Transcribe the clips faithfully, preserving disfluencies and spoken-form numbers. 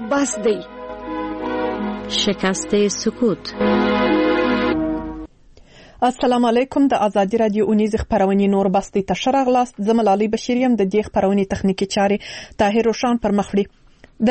بس دی. شکست سکوت. السلام علیکم. د ازادي رادیو اونیز خبرونه نور بستی تشرغلاست. زملالي بشیریم د دې خبرونه تخنیکی چاري طاهر روشان پر مخ وړي. د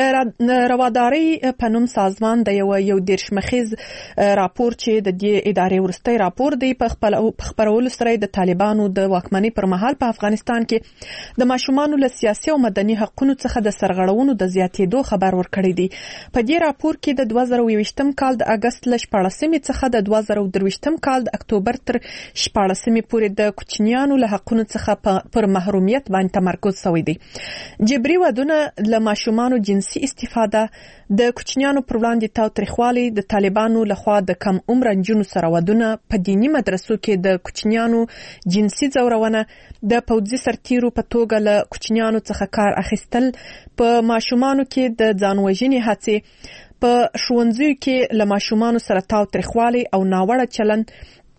رواداري په نوم سازمان د یو یو دیرش مخیز راپور چې د دې ادارې ورستۍ راپور دی په خبرولو سره د طالبانو د واکمنۍ پر مهال په افغانستان کې د ماشومانو له سیاسي او مدني حقوقو څخه د سرغړونو د زیاتېدو خبر ورکړی دی. په دې راپور کې د دوه زره یوویشتم کال د اگست ل شپاړسمې څخه د دوه زره درویشتم کال د اکتوبر تر شپاړسمې پورې د کوچنیانو له حقوقو څخه پر محرومیت باندې تمرکز شوی دی. جبري ودونه له ماشومانو جنسي استفاده، د کوچنیانو پر وړاندې تاوتریخوالي، د طالبانو لخوا د کم عمر نجونو سره ودونه، په دینی مدرسو کې د کوچنیانو جنسي ځورونه، د پوځي سرتیرو په توګه له کوچنیانو څخه کار اخیستل، په ماشومانو کې د ځانوژنې هڅې، په ښوونځیو کې له ماشومانو سره تاوتریخوالي او ناوړه چلند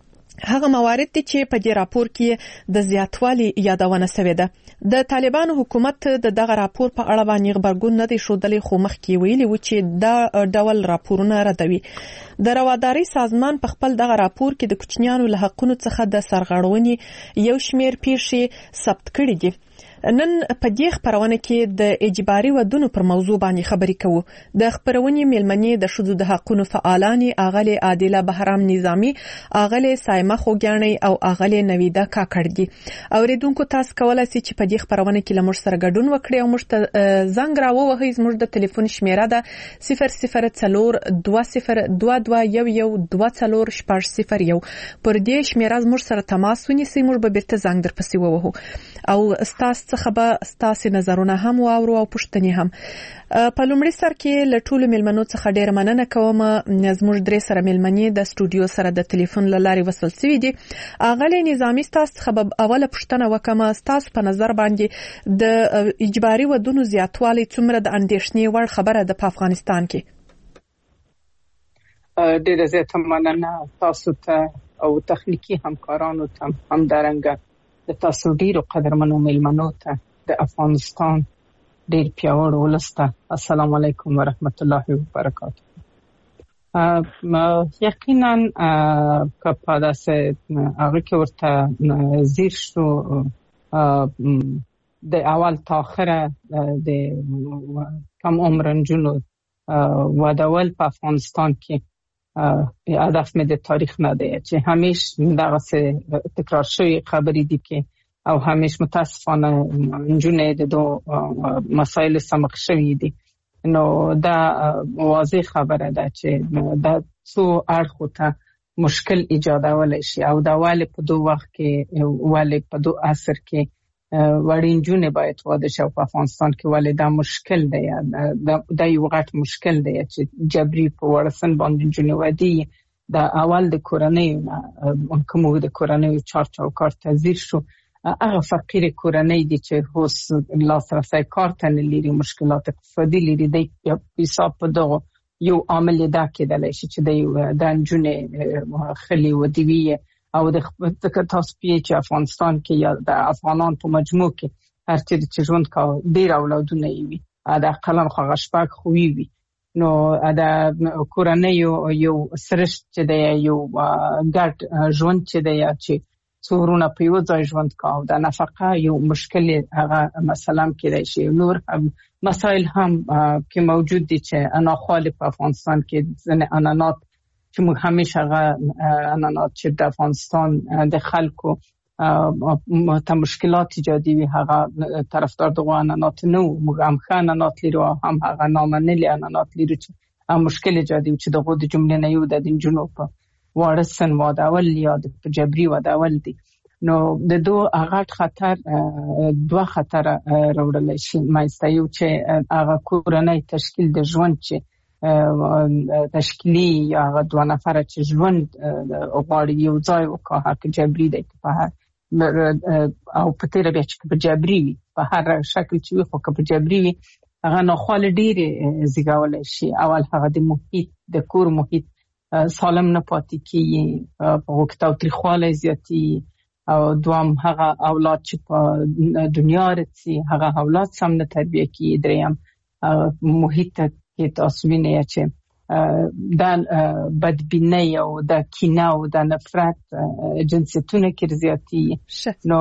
هغه موارد دي چې په دې راپور کې د زیاتوالي یادونه شوې ده. د طالبانو حکومت د دغه راپور په اړه باندې خبرګون نه دی ښودلی، خو مخکې ویلي و چې دا ډول راپورونه ردوي. د رواداري سازمان په خپل دغه راپور کې د کوچنیانو له حقوقو څخه د سرغړونې یو شمېر پیښې ثبت کړي دي. نن په دې خبرونه کې د اجباري ودونو پر موضوع باندې خبرې کوو. د خبرونې میلمنې د ښځو د حقوقو فعالانې اغلې عادله بهرام نظامی، اغلې سایمه خوګیانۍ او اغلې نویده کاکړ دي. اوریدونکو تاسو کولای شئ چې په دې خبرونه کې له موږ سره ګډون وکړئ او موږ ته زنګ راووهئ. زموږ د ټلیفون شمیره ده صفر صفر څلور دوه صفر دوه دوه یو یو دوه څلور شپږ صفر یو. پر دې شمیره زموږ سره تماس ونیسئ، موږ به بیرته زنګ درپسې ووهو او ستاسو څخه به ستاسو نظرونه هم واورو او پوښتنې هم. په لومړي سر کې له ټولو میلمنو څخه ډېره مننه کوم. زموږ درې سره میلمنې د سټوډیو سره د ټلیفون له لارې وصل شوي دي. اغلې نظامی، ستاسو څخه به اوله پوښتنه وکړم، ستاسو په نظر باندې د اجباري ودونو زیاتوالی څومره د اندېښنې وړ خبره ده په افغانستان کې؟ ډېره زیاته مننه تاسو ته او تخنیکی همکارانو ته، همدارنګه د تاسو ډیرو قدرمنو میلمنو ته، د افغانستان ډیر پیاوړ ولس ته السلام علیکم ورحمت الله وبرکاته. یقینا که په داسې هغه کې ورته زیر شو د اول تا آخره د کم عمر نجونو ودول په افغانستان کې هدف مې د تاریخ نه دی چې همیش دغه څه تکرار شوی خبرې دي کې او همیش متاسفانه نجونې د دو مسایل سمخ شوی دي. نو دا واضح خبره ده چې دا څو اړخو ته مشکل ایجادولی شي او دا ولې په دو وخت کې ولې په دو عصر کې وړې نجونې باید واده شي او په افغانستان کې ولې دا مشکل دی. دا یو غټ مشکل دی چې جبري په وړه سن باندې نجونې ودي. دا اول د کورنۍ نه کوم د کورنۍ چار چوکاټ ته زیر شو، هغه فقیر کورنۍ دي چې هوس لاسرسی کار ته نه لري، مشکلات اقتصادي لري، د حساب په دغه یو عامل دا کېدلی شي چې د نجونې خلي ودوي او د تاسو پیې چې افغانستان کې یا د افغانان په مجموع کې هر چیرې چې ژوند کوي ډېر اولادونه یې وي، د اقلا خو هغه شپږ خو وي. نو د کورنۍ یو سرشت چې دی، یو ګډ ژوند چې دی چې څو وروڼه په یو ځای ژوند کوي، د نفقه یو مشکل هغه مثلا کېدی شي. نور مسایل هم کې موجود دي چې ناخوالې په افغانستان کې ځینې عنعنات چې موږ همیشه هغه عنعنات چې د افغانستان د خلکو ته مشکلات ایجادي وي هغه طرفدار دغه عنعنات نه وو. موږ هم ښه عنعنات لرو او هم هغه نامنلي عنعنات لرو چې هم مشکل ایجادي وي چې دغه د جملې نه یو د نجونو په واړه سن وادول یا د جبري وادول دي. نو د دو غټ خطر دوه خطر راوړل شي مایسته، یو چې هغه کورنۍ تشکیل د ژوند چې تشکیلی یا هغه دوه نفره چې ژوند غواړي یو ځای وکړي، حق جبري دی په هر او په تیره بیا چې په جبري وي په هر شکل چې وي، خو که په جبري وي هغه ناخوالې ډېرې زیږولی شي. اول هغه د محیط د کور محیط سالم نه پاتې کېږي، په هغو کې تاوتریخوالی زیاتېږي، او دوام هغه اولاد چې په دنیا رسي هغه اولاد سم نه تربیه کېږي. دریم محیط ته کې تاسو وینئ چې د بدبینۍ او د کینه او د نفرت جنسیتونه کې زیاتی نو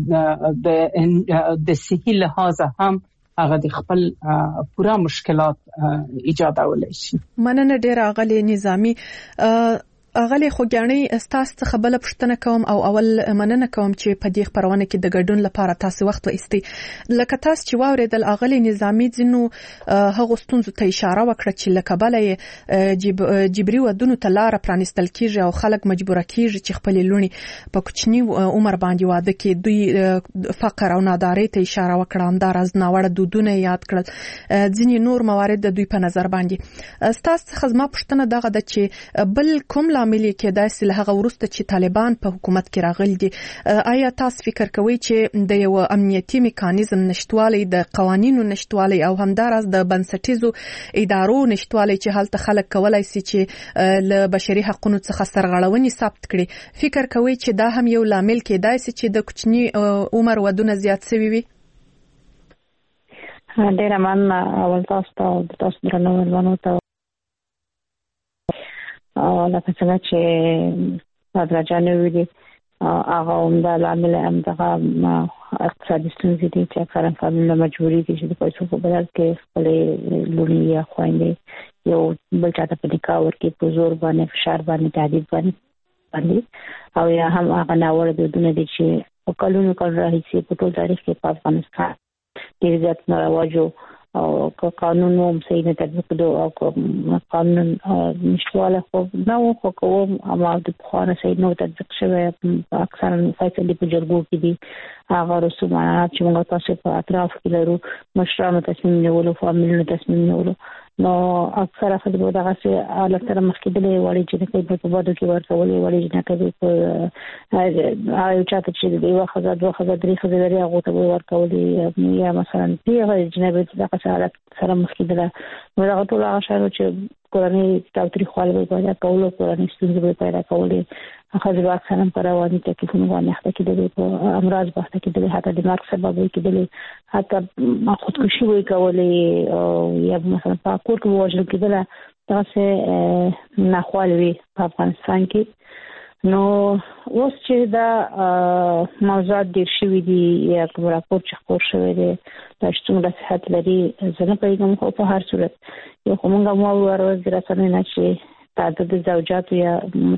د د صحي لحاظ هم هغه د خپل پورا مشکلات ایجادولای شي. مننه ډیر اغلی نظامی. اغلی خوګانی استاس څخه بل پښتنه کوم او اول مننه کوم چې په دې خبرونه کې د ګډون لپاره تاسو وخت وایستي. لکه تاسو چې واوریدل اغلی نظامی ځینو هغه ستونزو ته اشاره وکړه چې لکه بلې جبري ودونو ته لار پرانستل کیږي او خلک مجبور کیږي چې خپل لونی په کوچنی عمر باندې واده کې دوی فقر او نادارۍ ته اشاره وکړه. همدارز ناوړه دودونه یاد کړل. ځینې نور موارد د دوی په نظر باندې استاس څخه زما پښتنه دغه د چې بل کوم عامل کې داسې له هغه ورسته چې طالبان په حکومت کې راغلي دي، آیا تاسو فکر کوئ چې د یو امنیتي میکانیزم نشټوالی، د قوانینو نشټوالی او همدارس د بنسټیزو ادارو نشټوالی چې هلته خلک کولای شي چې له بشري حقوقو څخه سرغړونې ثابت کړي، فکر کوئ چې دا هم یو لامل کېدای شي چې د کوچني عمر ودونه زیات شوي وي؟ ډېر مننه اول تاسو ته تاسو درنو ولونو ته لکه څنګه چې حضرت جان ویلي هغه هم د لامل هم دغه اقتصادي ستونزې دي چې اکثره فامیلونه مجبوري دي چې د پیسو په بدل کې خپلې لوڼې یا خویندې یو بل چاته په نکاح ورکړي، په زور باندې، فشار باندې، تهدید باندې، او یا هم هغه ناوړه دودونه دي چې په کلونو کال راهیسې په ټول تاریخ کې په افغانستان ډېر زیات نارواجو او قانون هم صحیح نه تطبیق دو او قانون نشواله خو نو خو کوم اما د بخاره صحیح نه تطبیق شوی. اکثرا فیصله په جرګو کې دي هغه رسومات چې موږ تاسو په اطراف کې لرو، مشرانو تصمیم نیولو، فامیلونو تصمیم نیولو، نو اکثره خلک دغه څه حالت سره مخ کېدلې وړي چې د په بادو کې ورکولې وړي چې نه کوي په هغه چاته چې د یو خزه دوه خزه درې خزه لري هغه ته ورکولې یا مثلا پیغه جنبه دغه حالت سره مخ کېدله. نو هغه ټول هغه شاو چې کورنۍ تاوتریخوالی پیدا کول او کورنۍ ستونزې پیدا کولې، هغه د اکثرا پر رواني تکلیفونو باندې اخته کېدلې، په امراض باندې کېدلې، حتی د مرګ سبب کېدلې، حتی خودکشي وکړي کولې او یا مثلا په کور کې وژل کېدله. دا څه ناخوالوي په افغانستان کې. نو اوس چې دا موضوعات ډېر شوي دي یا کوم راپور چې خپور شوی دی دا څومره صحت لري زه نه پوهېږم، خو په هر صورت یو خو موږ هم واورو د رسنیو نه چې تعدد زوجات یا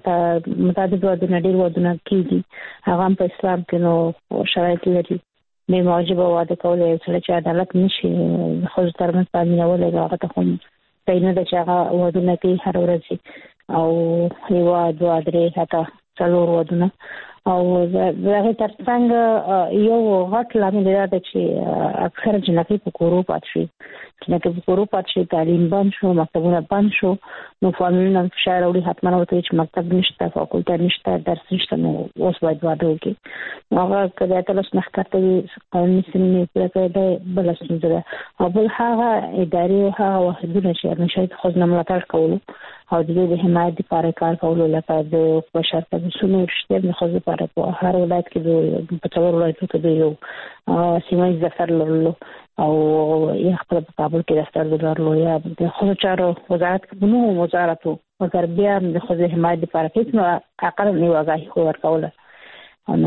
متعدد ودونه ډېر ودونه کېږي، هغه هم په اسلام کې نو شرایط لري. بې موجبه واده کول یو څه چې عدالت نشي ښځو ترمنځ تامینولی، هغه ته خو صحیح نه ده چې هغه ودونه کوي هر ورځ او یو دوه درې حتی څلور ودونه. او دغه ترڅنګ یو غټ لامل دا ده چې اکثره جنکۍ په کورو پاتې شي، جنکۍ په کورو پاتې شي، تعلیم بند شو، مکتبونه بند شو، نو فامیلونه فشار راوړي حتما ورته چې مکتب نشته، فاکولټه نشته، درس نشته، نو اوس باید واده وکړي. هغه که د اتلس نه ښکته وي قانوني سنې پوره کوي دا بله ستونزه ده. او بل هغه ادارې او هغه واحدونه چې همیشه د ښځو نه ملاتړ کولو او د دوی د حمایت لپاره کار کولو، لکه د بشر کمیسیون رشتیا د ښځو لپاره په هر ولایت کې په څلور ولایتو کې د یو سیمه ییز دفتر لرلو او یا خپل په کابل کې دفتر لرلو یا د ښځو چارو وزارت کې نو وزارتو مګر بیا د ښځو حمایت لپاره هیڅ نه اقل نه وځي ورکوله. نو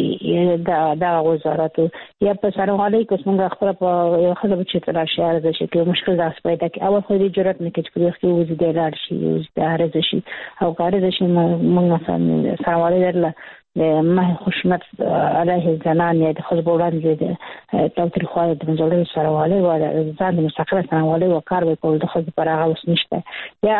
دا دا وزارت یا په سرغالي کې څنګه خپل په یو خلک چې راشي ارزه شي کې مشکل داس پیدا کوي، اول خو دې جرأت نه کوي چې په خپل وځي د لار شي د ارزه شي او ارزه شي موږ مثلا سرغالي درله د مه خوشمت علیه زنان یا د خپل وړاندې د تاوتریخوالي د منځلې سرغالي او ځان د مستقله سرغالي او کار وکول د خپل پر هغه وس نشته. یا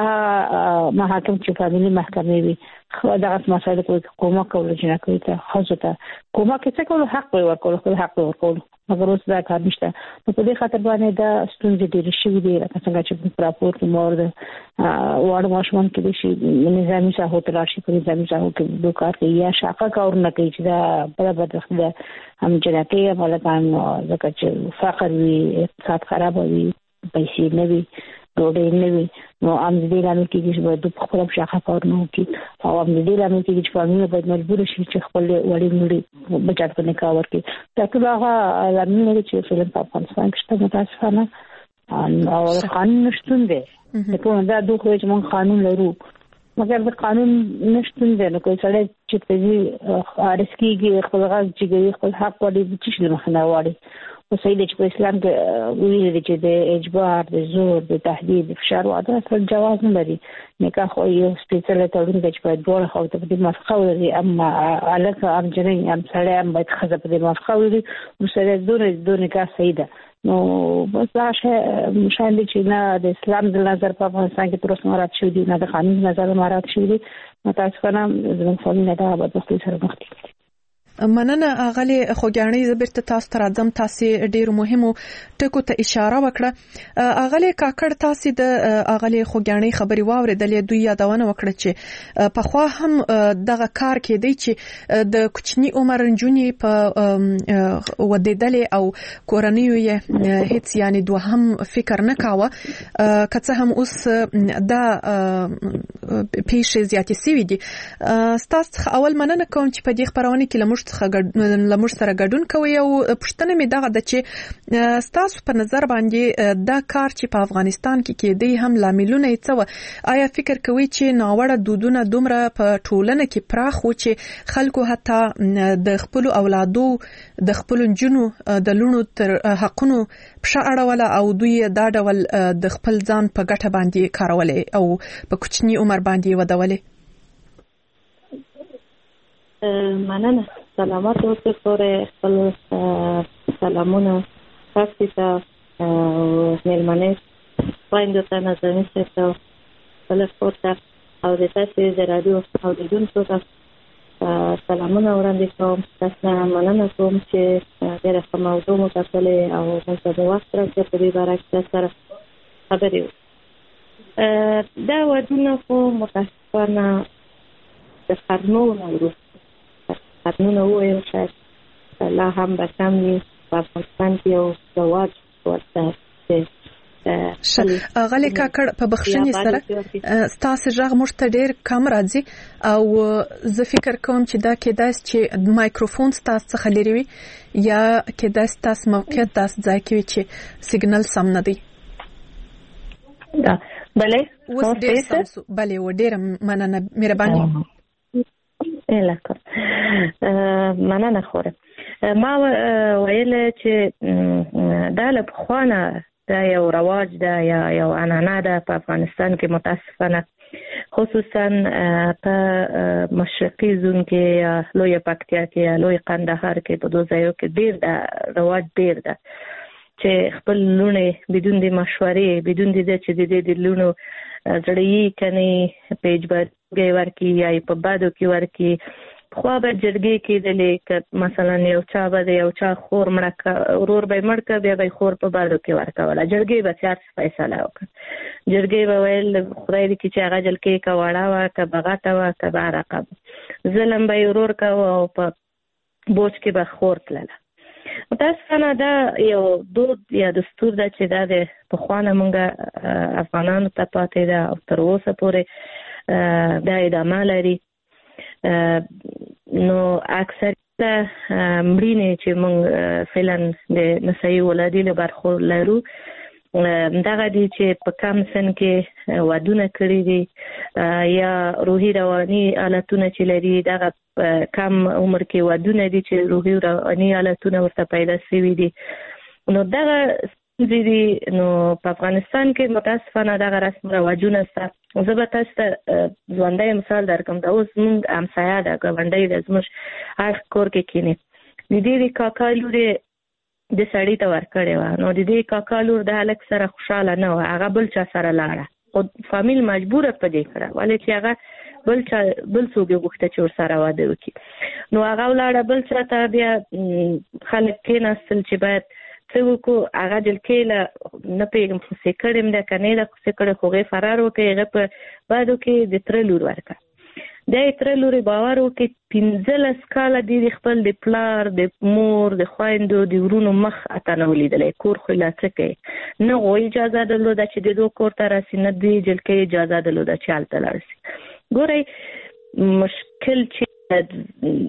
محاکم چې فامیلي محکمې وي خو دغه مسایل کوي کومه کول جنکۍ ته خاصه ته کومه کې څه کول حق ورکول خپل حق ورکول مګر اوس دا کار نشته. نو په دې خاطر باندې دا ستونزې ډېرې شوي دي، لکه څنګه چې په راپور کې مور د واړه ماشومان کې شي نظامي ساحو ته راشي، په نظامي ساحو کې دوه کار کوي یا شاقه کارونه کوي چې دا بله بدبختي ده. هم جنکۍ هم هلکان ځکه چې فقر وي، اقتصاد خراب وي، پیسې نه وي، ډوډۍ نه وي، نو هم دې لامل کېږي چې باید په خپله شاقه کارونه وکړي او هم دې لامل کېږي چې فامیلونه باید مجبور شي چې خپل وړې مړې بچا په نکاح ورکړي. دا ټول هغه لاملونه دي چې فلم په افغانستان کې شته. متاسفانه او قانون نشته دی په دا دوه چې موږ قانون لرو مګر د قانون نشته دی نو کوم څه چې په دې ارسکیږي خپل غږ چې خپل حق وړي چې مخنه وړي او سیده چې په اسلام کې ویل چې د اجبار د زور د تهدید د فشار او عدالت جواز نه لري نکاح خو یو سپیشل تړون دی چې په دوه خو ته په موافقه ولري اما علاقه ام جنۍ ام سړی ام باید خزه په موافقه ولري او سره دونه دونه نکاح سیده نو بس دا شاید چې نه د اسلام د نظر په افغانستان کې تر اوسه مراد شوی دی نه د قانون نظر مراد شوی دی متاسفانه زموږ فامیل دا به د سره مخ دي مننه اغلی خوګانی زبرته تاسو تر ځم تاسو ډیر مهمو ټکو ته اشاره وکړه اغلی کاکړ تاسو د اغلی خوګانی خبري واوریدلې دوی یادونه وکړه چې په خوا هم دغه کار کې دی چې د کوچنی عمر جنونی په ودیدلې او کورنیو یې هیڅ یعنی دوه هم فکر نه کاوه کڅه هم اوس دا پیښه زیاتې سوي دي تاسو اول مننه کوم چې په دې خبرونه کې لمر لمر سره ګډون کوي او پښتنه می دغه د چې تاسو په نظر باندې دا کار چې په افغانستان کې کېدی هم لاملونه یې څه آیا فکر کوي چې ناوړه دودونه دومره په ټولنه کې پراخ و چې خلکو حتی د خپل اولادو د خپل جنو د لونو تر حقونو پښه اړوله او دوی دا ډول د خپل ځان په ګټه باندې کارولې او په کوچنی عمر باندې ودولې مننه سلامات اوسئ خورې خپل سلامونه تاسو ته مېلمنې خویندو ته نازنین صاحب ته خپل کور ته او د تاسو د راډیو اورېدونکو ته سلامونه وړاندې کوم تاسو مننه کوم چې ډېره ښه موضوع مو ټاکلې او موږ ته د وخت راکړه په دې باره کې سره خبرې وکړو دا ودونه خو متاسفانه د قرنونو وروسته قانونه وایي چې لا هم به کم وي په افغانستان کې یو رواج ورته غلی کاکړ په بخښنې سره ستاسو غږ موږ ته ډېر کم راځي او زه فکر کوم چې دا کېدای چې مایکروفون ستاسو څخه لري وي یا کېدای ستاسو موقعیت داسې ځای کې وي چې سیګنل سم نه دی بله اوس ډېر سم سو بله و ډېره مننه مهرباني لکه مننه خوره ما ویل چې دا له پخوانه دا یو رواج ده یا یو عنعنه ده په افغانستان کې متاسفانه خصوصا په مشرقي زون کې یا لوی پکتیا کې یا لوی قندهار کې په دوه ځایو کې ډیر ده رواج ډیر ده چې خپل لونه بدون د مشورې بدون د چې د دې لونو زړی کني پیج باندې ورکی یا په بادو کې ورکی خو به جرګې کې دلې مثلا یو چا به یو چا خور مړه ورور به مړ ک بیا به خور په بادو کې ورکوله جرګې به چار فیصله وکړه جرګې به ویل خدای دې چې هغه جلکې کا وړا وا ک بغاټه وا ک بارقب ظلم به ورور کا او په بوج کې به خور تلله متاسفانه دا یو دود یا دستور ده چې دا د پخوانه مونږه افغانانو ته پاتې ده او تر اوسه پورې دا ادامه لري نو اکثر مړینې چې مونږ فعلا د نسایي ولادي له برخو لرو دغه دي چې په کم سن کې ودونه کړی دي یا روحي رواني حالتونه چې لري دغه کم عمر کې ودونه دي چې روحي رواني حالتونه ورته پیدا شوي دي نو دغه دي نو په افغانستان کې متاسفانه دغه رسم رواجونه شته زه به تاسو ته ژوندی مثال درکړم دا اوس موږ همسایه ده ګاونډی ده زموږ هر کور کې کینې د دې د کاکا لورې د سړی ته ورکړې وه نو د دې کاکا لور د هلک سره خوشحاله نه وه هغه بل چا سره لاړه خو فامیل مجبوره په دې کړه ولې چې هغه بل چا بل څوک یې غوښته چې ورسره واده وکړي نو هغه ولاړه بل چا ته بیا خلک کېناستل چې باید څه وکړو هغه جلکې له نه پوهېږم خوسې کړې ده که نه ده خوسې کړې خو هغې فرار وکړي هغه په بادو کې د تره لور ورکړه دا یې تره لورې باور وکړي پنځلس کاله دې د خپل د پلار د مور د خویندو د ورونو مخ اته نه ولیدلی کور خو لا څه کوي نه غوی اجازه درلوده چې د دو کور ته راسي نه دې جلکې اجازه درلوده چې هلته لاړ شي ګورئ مشکل چې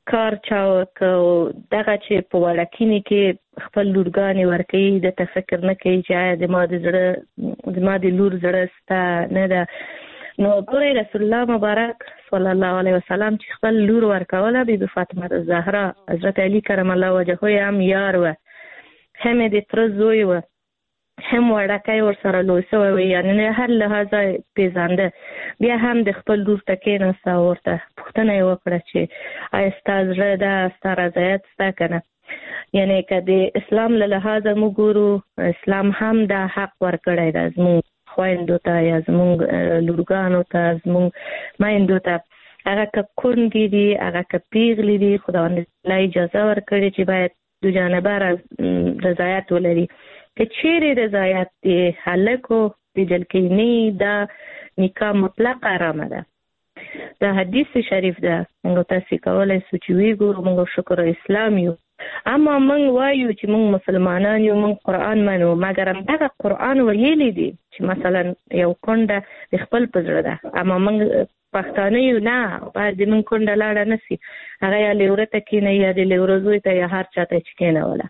کار چا وکړ دغه چې په وړکینی کې خپل لورګانې ورکوي د تفکر نه کوي چې آیا د ما د زړه د ما د لور زړه ستا نه ده. نو ګورې رسول الله مبارک صلی الله علیه وسلم چې خپل لور ورکوله بی بی فاطمه الزهرا حضرت علی کرم الله وجهه هم یار و هم د تر زوی و هم وړکای ورسره لوی سوی و یعنی نه هر لحاظه پیژانده. بیا هم د خپل لور ته کېناسته ورته پوښتنه یې وکړه چې آیا ستا زړه ده ستا رضایت ستا که نه. یعنی که د اسلام له لحاظه موږ ګورو اسلام هم دا حق ورکړی ده زموږ خویندو ته یا زموږ لورګانو ته زموږ میندو ته هغه که کونډې دي هغه که پیغلې دي خداوند تعالی اجازه ورکړې چې باید دو جانبه رضایت ولري. که چیرې رضایت د هلکو لیدل کېنی دا نکاح مطلق حرامه ده. دا حدیث شریف ده موږ تاسې کولی سو چې ویګورو موږ شکر اسلام یو اما موږ وایو چې موږ مسلمانان یو موږ قرآن منو مګر همدغه قرآن ویلی دي چې مثلا یو کونډه د خپل په زړه ده اما موږ پښتانه یو نه باید د موږ کونډه لاړه نه سي هغه یا لیوره ته کښېنوي یا د لیوره زوی ته یا هر چا ته چې کښېنوله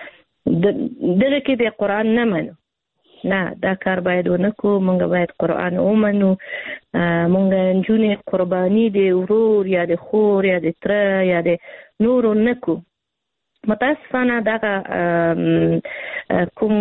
دغه کې د قرآن نه منو نه دا کار باید ونه کړو. موږ باید قرآن ومنو. موږ نجونې قرباني د ورور یا د خور یا د تره یا د نورو نه کړو. متاسفانه دغه کوم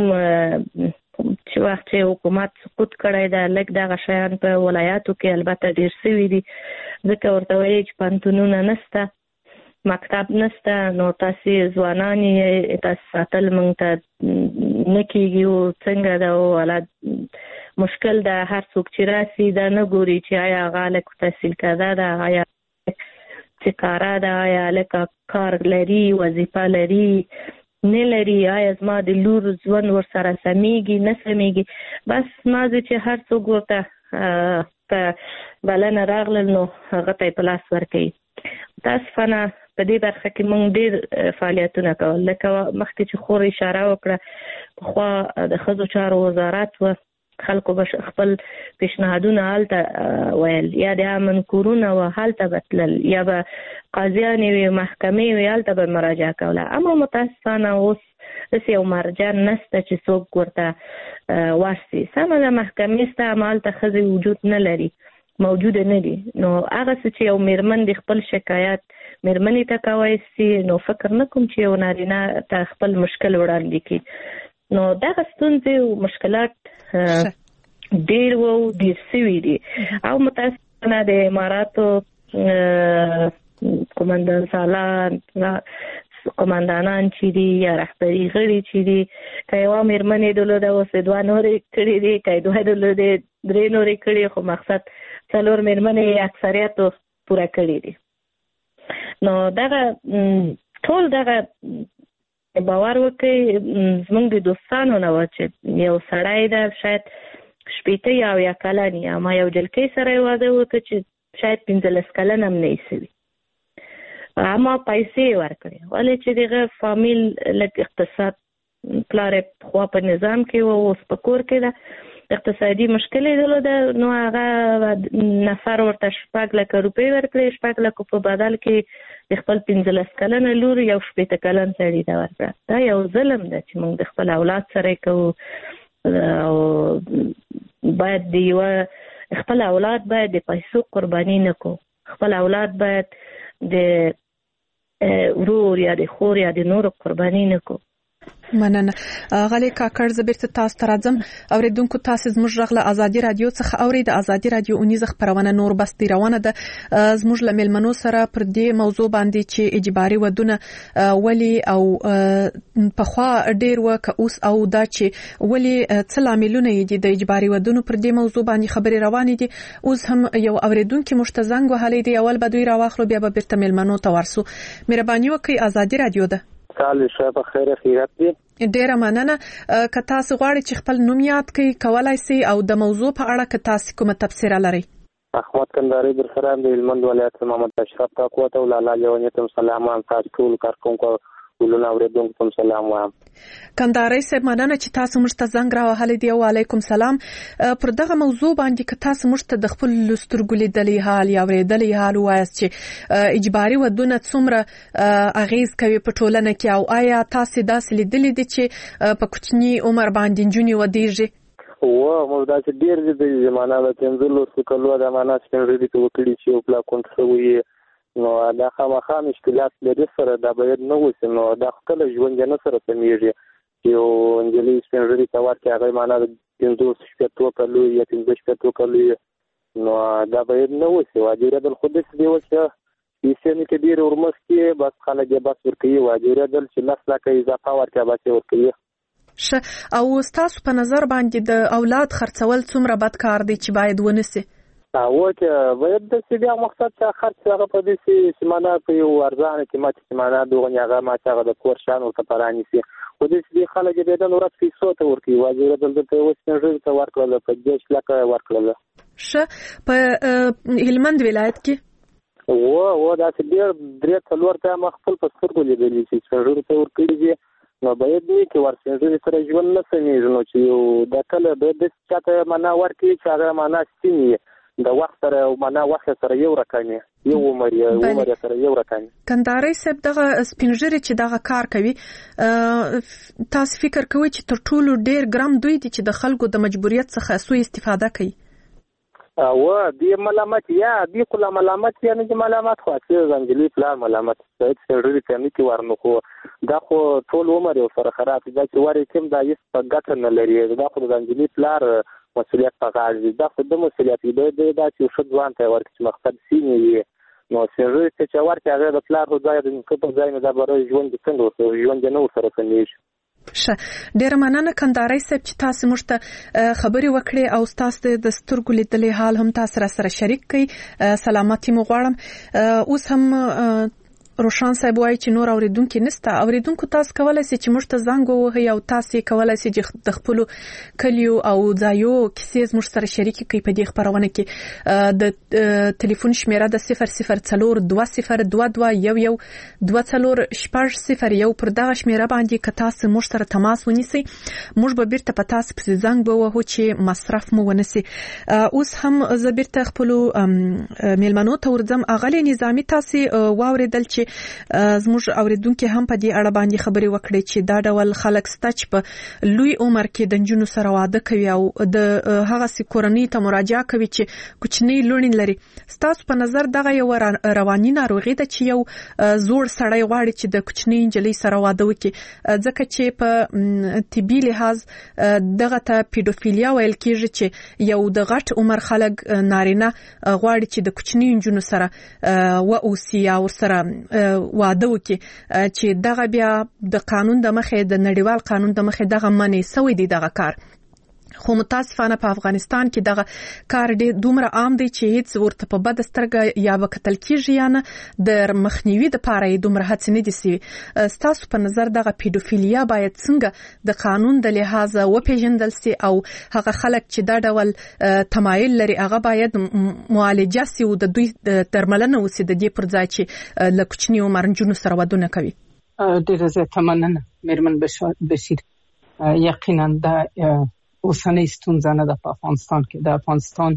چې وخت چې حکومت سقوط کړی ده لږ دغه شیان په ولایاتو کې البته ډېر سوي دي ځکه ورته وایي چې پوهنتونونه نشته مکتب نشته نو تاسې ځوانان یې تاسې ساتل موږ ته نه کېږي او څنګه ده او حالات مشکل ده. هر څوک چې راسي دا نه ګوري چې آیا هغه هلک تحصیل کرده ده آیا چې کاره ده آیا هلکه کار لري وظیفه لري نه لري آیا زما د لور ژوند ورسره سمیږي نه سمیږي. بس ما زه چې هر څوک ورته په بلنه راغلل نو هغه ته یې په لاس ورکوي. متاسفانه په دې برخه کې موږ ډېر فعالیتونه کول لکه مخکې چې خور اشاره وکړه پخوا د ښځو چارو وزارت و خلکو به خپل پیشنهادونه هلته ویل یا د امن کورونه و هلته به تلل یا به قاضیانې وي محکمې وي هلته به مراجعه کوله. اما متاسفانه اوس داسې یو مرجع نشته چې څوک ورته ورسي. سمه ده محکمې شته اما هلته ښځې وجود نه لري موجوده نه دي. نو هغه څه چې یو میرمن د خپل شکایت میرمنې ته کوی سي نو فکر نه کوم چې یو نارینه ته خپل مشکل وړاندې کړي. نو دغه ستونزې او مشکلات ډېر و ډېر سوي دي او متاسفانه د اماراتو قومندان سالان قومندانان چې دي یا رهبري غړي چې دي که یوه میرمن یې درلوده اوس یې دوه نورې کړي دي که یې دوه درلودې درې نورې کړي خو مقصد څلور میرمنې یې اکثریتو پوره کړي دي. نو دغه ټول دغه باور وکړئ زموږ د دوستانو نه وه چې یو سړی ده شاید شپېته یا اویا کلن یې اما یو جلکۍ سره یې واده وکړه چې شاید پنځلس کلن هم نه یې سوي اما پیسې یې ورکړې ولې چې دغه فامیل لږ اقتصاد پلار یې پخوا په نظام کې و اوس په کور کې ده اقتصادي مشکل یې درلوده نو هغه نفر ورته شپږ لکه روپۍ ورکړې شپږ لکو په بدل کې د خپل پنځلس کلنه لور یو شپېته کلن سړي ته ورکړه. دا یو ظلم ده چې موږ د خپل اولاد سره یې کوو او باید د یوه خپل اولاد باید د پیسو قرباني نه کړو. خپل اولاد باید د ورور یا د خور یا د نورو قرباني نه کړو. مننه. غالي کاکړ زه بیرته تاسو ته راځم. اوریدونکو تاسو زموږ غږ له ازادي رادیو څخه اوري. د ازادي رادیو اونیزه خبرونه نور بس دی روانه ده. زموږ له ملمنو سره پر دې موضوع باندې چې اجباري ودونه ولی او په خوا ډیر وک اوس او دا چې ولی څه لاملونه دي د اجباري ودونو پر دې موضوع باندې خبري روانې دي. اوس هم یو اوریدونکو مشتزنګ وهلې دی اول بدوی راواخلو بیا به بیرته ملمنو ته ورسو. مهرباني وکړئ ازادي رادیو ده. کال شپه په خیر خیرت دی. ډیره مننه. که تاسو غواړئ چې خپل نوم یاد کړئ کولای شئ او د موضوع په اړه که تاسو کومه تبصره لرئ. احمد کندهاری در سره د هلمند ولایت محمد اشرف کاکو ته ولاله لیونیتم سلام ان تاسو ټول کارکونکو ټول اوریدونکو ته سلام وایم. کندهاري صاحب مننه چې تاسو موږ ته زنګ راوهلی دی. وعلیکم سلام. پر دغه موضوع باندې که تاسو موږ ته د خپل سترګو لیدلې حال یا اورېدلې حال وایاست چې اجباري ودونه څومره اغیز کوي په ټولنه کې، او آیا تاسو داسې لیدلې دي چې په کوچني عمر باندې نجونې ودېږي؟ و موږ داسې ډېر لیدلي دي، معنا د پنځلسو کلو د معنا سپین ږیري ته وکړي چې یو پلا کونټ شوی، نو دا خامخا مشکلات لري سره دا باید نه وسی. نو دا خپل ژوند نه سره سمېږي چې یو انجلي سپین ږیري ته ورکړي هغه معنا د پنځوس شپېتو کلو یا پنځه شپېتو کلو، نو دا باید نه وسی. واجبېدل خو داسې دی چې پیسې نه کې ډېرې ورمخکې بس خلک یې بس ورکوي، واجبېدل چې لس لکه اضافه ورکړي بس یې ورکوي. ښه، او ستاسو په نظر باندې د اولاد خرڅول څومره بد کار دی چې باید ونسي؟ او چې باید د سی بیا مقصد چې خرڅ هغه په دې چې معنا په یو ارزانه قیمت چې معنا دغه هغه ما چې هغه د کور شان ورته پرانیسي، خو دې خلک به د نورات پیسو ته ورکوي، واجبېدل دلته اوس څنګه ته ورکړل په دې لکه ورکړل. ښه، په هلمند ولایت کې و و دا چې ډېر درې څلور ته ما خپل په سترګو لیدلي چې څنګه ته ورکړي، نو باید نه کې ورسېږي سره ژوند نه سمېږي. نو چې یو د کله به د چاته معنا ورکړي چې هغه معنا سینې د وخت سره معنا وخت سره یو رقم یو عمر یو عمر سره یو رقم. کندهاري صاحب دغه سپینږیري چې دغه کار کوي، تاسو فکر کوئ چې تر ټولو ډېر ګرام دوی دي چې د خلکو د مجبوریت څخه سوء استفاده کوي؟ او دې ملامت یا دې کله ملامت یا نه ملامت خو چې زنجلي پلان ملامت چې څنګه کوي چې ورنه خو دا خو ټول عمر یو سره خراب دي چې وری کوم دا یې په ګټه نه لري، دا خو زنجلي پلان مسؤلیت په غاړه دی، دا خو د مسؤلیت دی دا چې شو ځوان ته ورکړي مقصد سینې، نو څنګه چې ورته هغه د پلان ځای د کوم ځای نه دا برای ژوند څنګه ژوند نه سره سمېږي. ښه، ډېره مننه کندهاري صاحب چې تاسو موږ ته خبرې وکړې او تاسو د سترګو لیدلې حال هم تاسو را سره شریک کړئ. سلامتی مو غواړم. اوس هم روشان صاحب وایي چې نور اوریدونکو نشته. اوریدونکو تاسو کولای شئ چې موږ ته زنګ ووهئ او تاسو کولای شئ چې د خپل کلیو او ځایو کیسې موږ سره شریک کړئ. په دې خبرونه کې د ټلیفون شمیره د صفر صفر څلور دوه صفر دوه دوه یو یو دوه څلور شپږ صفر یو پر دغه شمیره باندې که تاسو موږ سره تماس ونیسئ، موږ به بیرته په تاسو پسې زنګ ووهو چې مصرف مو ونیسي. اوس هم زه بیرته خپل میلمنو ته ورځم. اغلی نظامی، تاسو واوریدل چې زموږ اوریدونکو هم په دې اړه باندې خبرې وکړي چې دا ډول خلک سته چې په لوی عمر کې د نجونو سره واده کوي او د هغه سي کورنۍ ته مراجعه کوي چې کوچنی لونین لري. ستاسو په نظر دغه یو رواني ناروغي ده چې یو زوړ سړی غواړي چې د کوچنی نجلۍ سره واده وکړي، ځکه چې په طبي لحاظ دغه ته پیډوفیلیا ویل کېږي چې یو د غټ عمر خلک نارینه غواړي چې د کوچنی نجونو سره و اوسي او سره واده وکړي، چې دغه بیا د قانون د مخې د نړیوال قانون د مخې دغه منع سوی دی دغه کار. خو متاسفانه په افغانستان کې دغه کار ډېر دومره عام دی چې هیڅ ورته په بد سترګه یا به کتل کېږي یا نه د مخنیوي دپاره یې دومره هڅې نه دي سوي. ستاسو په نظر دغه پیډوفیلیا باید څنګه د قانون د لحاظه وپېژندل سي او هغه خلک چې دا ډول تمایل لري هغه باید معالجه سي او د دوی درملنه وسي د دې پر ځای چې له کوچني عمر نجونو سره ودونه کوي؟ ډېره زیاته مننه میرمن بشیر. یقینا دا اوسنۍ ستونزه نه ده په افغانستان کې. د افغانستان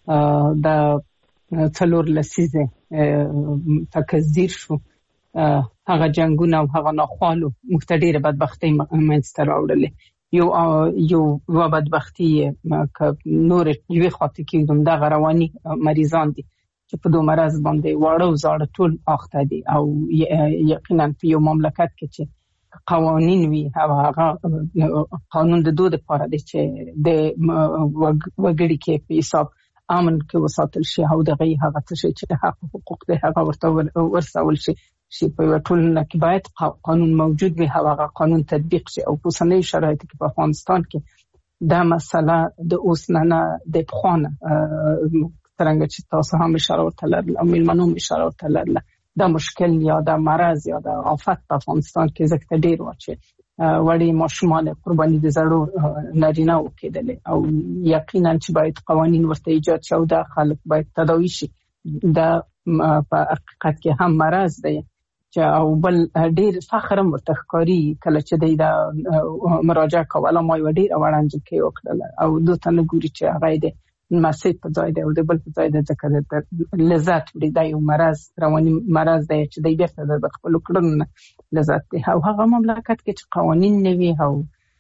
د څلور لسیزه تکثیر شو، هغه جنگونه او هغه ناخوالو موږ ته ډېره بدبختي منځته راوړلې. یو یو بدبختي نور یوې خواته کېږدم دغه رواني مریضان دي چې په دوه مرض باندې واړه او زاړه ټول اخته دي، او یقینا په یو مملکت کې چې قوانین وی هغه قانون د دوه لپاره دی چې د وګړي کې په حساب امن کې وساتل شي او دغه هغه څه چې حق حقوق ده هغه ورته ورسول شي چې په ټولنه کې باید قانون موجود وي، هغه قانون تطبیق شي. او په اوسنۍ شرایطو کې په افغانستان کې دا مسله د اوس نه د پخوانه څنګه چې تاسو هم اشاره ورته لرله او میلمنو هم اشاره ورته لرله، دا مشکل یا دا مرض یا دا آفت په افغانستان کې زکه ډیر و چې وړي ماشومان قرباني د زړو نارینه وکیدل او یقینا چې باید قوانین ورته ایجاد شي او دا خلک باید تداوی شي. دا په حقیقت کې هم مرض دی چې او بل ډیر فخر هم ورته ښکاري کله چې د مراجعه کوله ما یو ډیر وړاندې کې وکړل او دوی ته نه ګوري چې هغه د مسجد په ځای دی او د بل په ځای د ځکه لذت وړي دا یو مرض رواني مرض دی چې د بیرته د خپل کړنو لذت دی او هغه مملکت کې چې قوانین نه وي او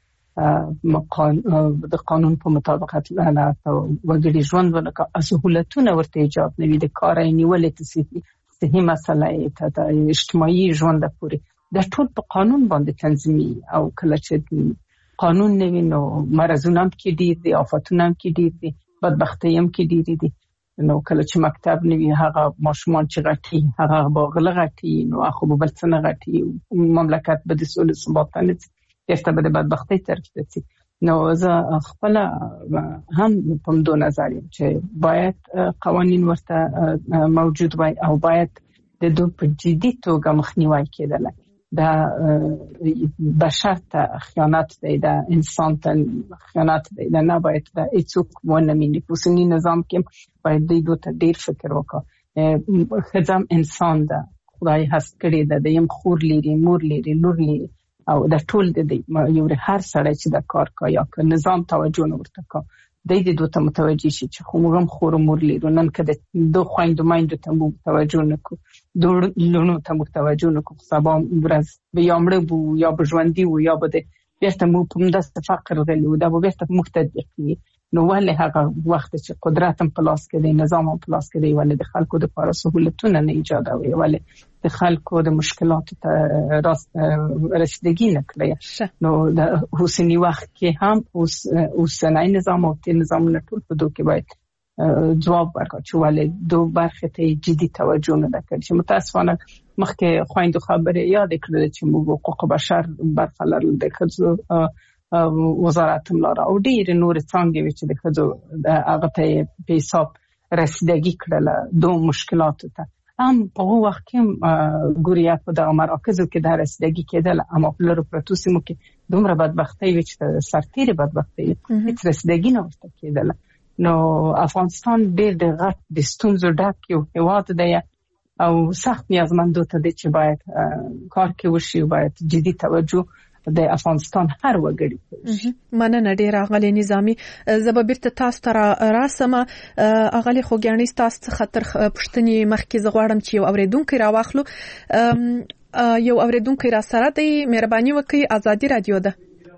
د قانون په مطابقت لاله او وګړي ژوند ولکه سہولتونه ورته ایجاد نه وي د کار نیولې تصفیه صحیح مسله ته د اجتماعي ژوند پورې د ټول په قانون باندې تنظیمي او کله چې قانون نه وي نو مرزونه هم کې ډیر دي آفاتونه هم کې ډیر دي بدبختي هم کې ډیر دي نو کله چې مکتب نه وي هغه ماشومان چې غټي هغه باغله غټي نو خو بل څه نه غټي مملکت به د سولې ثبات نه دسته به د بدبختي طرف ته ځي نو زه خپل هم په دو نظر یم چې باید قوانین ورته موجود وي او باید د دوی په جدي توګه مخنیوي کېدل دا بشر ته خیانت دی دا انسان ته خیانت دی دا نه باید دا هیڅوک ونه مینی په اوسني نظام کې باید دوی دوی ته ډیر فکر وکړي خدام انسان دا خدای هست کړی دا د یم خور لري مور لري لور لري او دا ټول د یو هر سړی چې دا کار کوي یا که نظام توجه نه ورته کوي د دې دوه ته متوجي شي چې خو موږ هم خور مور لرو نن کده دوه خويندو مایندو ته موږ توجه نکو دوه لونو ته موږ توجه نکو سبا ورځ به یامړ بو یا به ژوندۍ وو یا به د بیرته موږ په مدست فقر غلو دا به بیرته موږ تدبیر نو ولې هغه وخت چې قدرت هم پلاس کړي نظام هم پلاس کړي ولې د خلکو د لپاره سہولتونه نه ایجادوي ولې د خلکو د مشکلاتو ته راست رسیدګي نه کړی نو د حسینی وخت کې هم اوس اوسنۍ نظام او د نظامونو ټول په دوه کې باید جواب ورکړي چې ولې دوه برخه ته جدي توجه نه کړي چې متاسفانه مخکې خويندو خبره یاد کړل چې موږ حقوق بشر برخه لرل د خځو وزارت ملاره او ډیر نور څنګه چې د خځو هغه ته په حساب رسیدګي کړل دوه مشکلات ته هم په وخت کې ګوریا په دغه مراکزو کې د رسیدګي کېدل اما په لورو پروتو سیمو کې دومره بدبختي وي چې سرتیري بدبختي هیڅ رسیدګي نه ورته کېدل نو افغانستان ډېر د غټ د ستونزو ډک یو هېواد دی او سخت نیازمندو ته دی چې باید کار کې وشي باید جدي توجه د افغانستان هر وګړي مننه ډیر اغلی نظامی زببرت تاسو تر راسمه اغلی خوګانی تاسو خطر پښتني مخکې زغواړم چې یو اوریدونکو راوخلو یو اوریدونکو را سره دی مهرباني وکړئ ازادي رادیو ده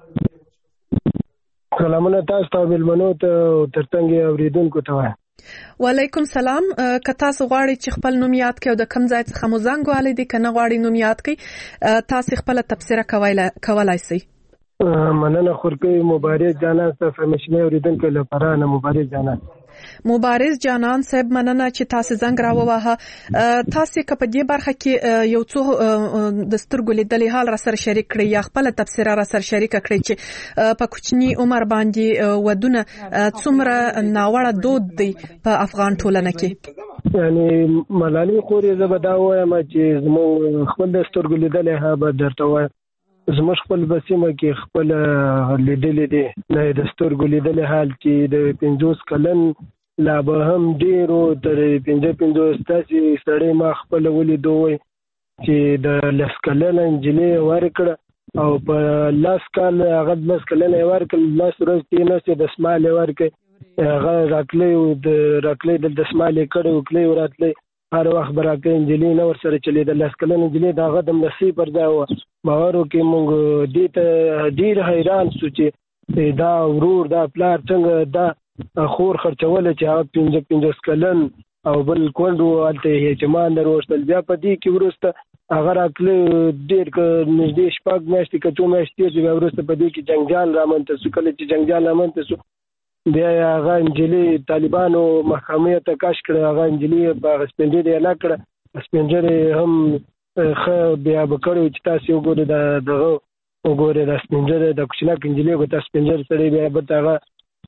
سلامونه تاسو ته ملمنو ته ترڅنګ اوریدونکو ته وعلیکم سلام که تاسو غواړئ چې خپل نوم یاد کړئ او د کوم ځای څخه مو زنګ والي دي کنه غواړئ نوم یاد کړئ تاسو خپل تبصره کولای شئ مننه خورپی مبارز جانان صاحب همیشنی اوریدونکو لپاره نه مبارز جانان مبارز جانان صاحب مننه چې تاسو زنګ راووهه تاسو کپ دې برخه کې یو څو د سترګو لیدلې حال را سره شریک کړئ یا خپل تفسیر را سره شریک کړئ چې په کوچني عمر باندې ودونه څومره ناوړه دود دی په افغان ټولنه کې یعنی ملالي خوري زبدا وایم چې زمو خپل سترګو لیدلې ها به درته وایم زموږ خپل بسیمه کې خپل لیدلې دي نه د سترګو لیدلې حال چې د پنځوس کلن لا به هم ډیرو تر پنځه پنځوس تاسو سړی ما خپل ولیدوي چې د لس کلن انجلې ورکړه او په لاس کال هغه لس کلن ورکړه لاس ورځ کې نه د سمال ورکړه هغه راکلې د راکلې د سمال کړه او کلی وراتلې هر وخت براکه انجلې نو سره چلې د لاس کلن انجلې دا غدم نصیب پر دا و باورو کې مونږ دې ته ډیر حیران شو چې دا ورور دا پلار څنګه دا خور خرچول چې هغه پنځه پنځه کلن او بل کوندو الته چې مان دروشتل بیا په دې کې ورسته هغه راکلې ډیر ک نږدې شپږ میاشتې کچو میاشتې چې ورسته په دې کې جنگجال رامنته سو کله چې جنگجال رامنته سو بیا هغه انجلې طالبانو محکمې ته کاش کړ هغه انجلې په سپنجري اعلان کړ سپنجري هم خو بیا بکړو چې تاسو وګورئ دا دغه وګورئ د سپنجري د کوچنک انجلې کو تاسو سپنجري سره بیا به تاغه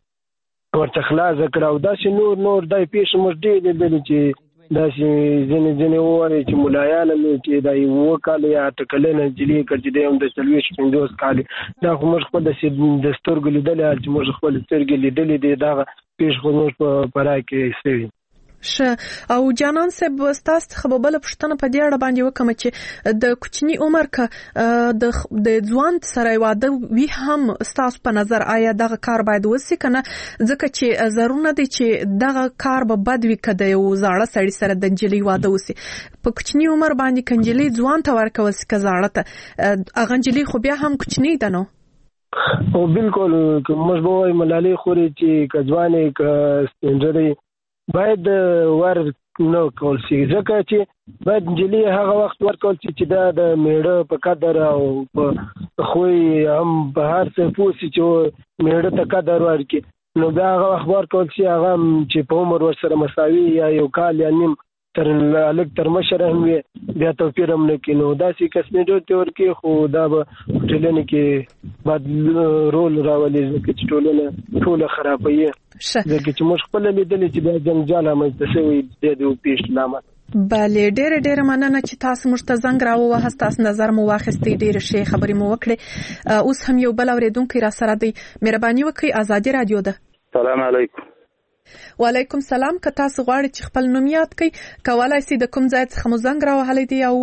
ورته خلاص کړ او دا چې نور نور دای پیښ مش دی د چې دا چې ځنې ځنې وره چې مولایان مې چې دا یو کال یا ټکلنه انجلې کړ چې د هم د سلوي پنځوس کال دا خو موږ خپل د سترګو لیدل چې موږ خپل سترګې لیدلې دي دا پیښ خو موږ په پرای کې سوي شه او جانان صاحب ستاسو خبربل پښتنه په دې اړه باندې وکم چې د کوچنی عمر ک د د ځوان سره واده وی هم ستاسو په نظر آیا دغه کار باید وسی کنه ځکه چې ضروري دی چې دغه کار به بد وي کده یو زاړه سړی سره د انجلی واده وسی په کوچنی عمر باندې کنجلی ځوان ته ورکول سي که زاړه ته اغه انجلی خو بیا هم کوچنی ده نو او بالکل موږ به وایو ملالۍ خوري چې کځوانې ک سپینځري باید ور نو کول شي ځکه چې باید انجلی هغه وخت ورکول شي چې دا د میړه په قدر او په خوې هم په هر څه پوسی چې میړه ته قدر ورکړي نو دا هغه وخت ورکول شي هغه چې په عمر ورسره مساوي یا یو کال یا نیم تر الګ تر مشر هم بیا توپیر هم نه کینو دا سې کسمېډو ته ورکی خو دا به ټولنه کې بد رول راولي ځکه چې ټولنه ټوله خرابوي ځکه چې موږ خپل لیدل چې د جنجال مې تسوي د دې پیښ لامل بله ډېر ډېر مننه چې تاسو موږ ته زنګ راووه تاسو نظر مو واخیستې ډېر شي خبرې مو وکړې اوس هم یو بل اوریدونکو را سره دی مهرباني وکړئ ازادي رادیو ده سلام علیکم وعلیکم سلام که تاسو غواړئ چې خپل نوم یاد کړئ کولای شئ د کوم ځای څخه مو زنګ راوهلی دی او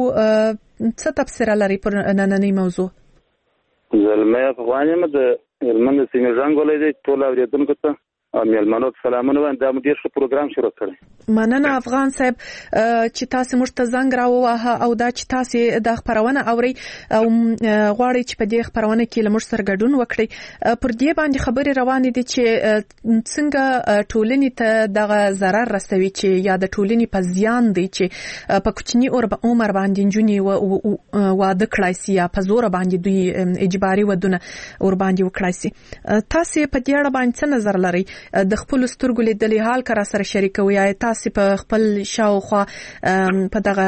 څه تبصره لري پر نننۍ موضوع زلمه افغان یم د هلمند سیمې زنګ ولې دی ټول اوریدونکو ته مېلمنو ته سلامونه وایم دا مو ډېر ښه پروګرام شروع کړی مننه افغان صاحب چې تاسو موږ ته زنګ راووهه او دا چې تاسو د خبرونه اورئ او غواړئ چې په دې خبرونه کې له موږ سره ګډون وکړئ پر دې باندې خبرې روانې دي چې څنګه ټولنې ته دغه ضرر رسوي چې یا د ټولنې په زیان دی چې په کوچني عمر باندې نجونې واده کړای سي یا په زور باندې دوی اجباري ودونه ور باندې وکړای سي تاسو په دې اړه باندې څه نظر لرئ د خپل سترګو لیدلې حال کرا سره شریکوي یا تاسو په خپل شاوخوا په دغه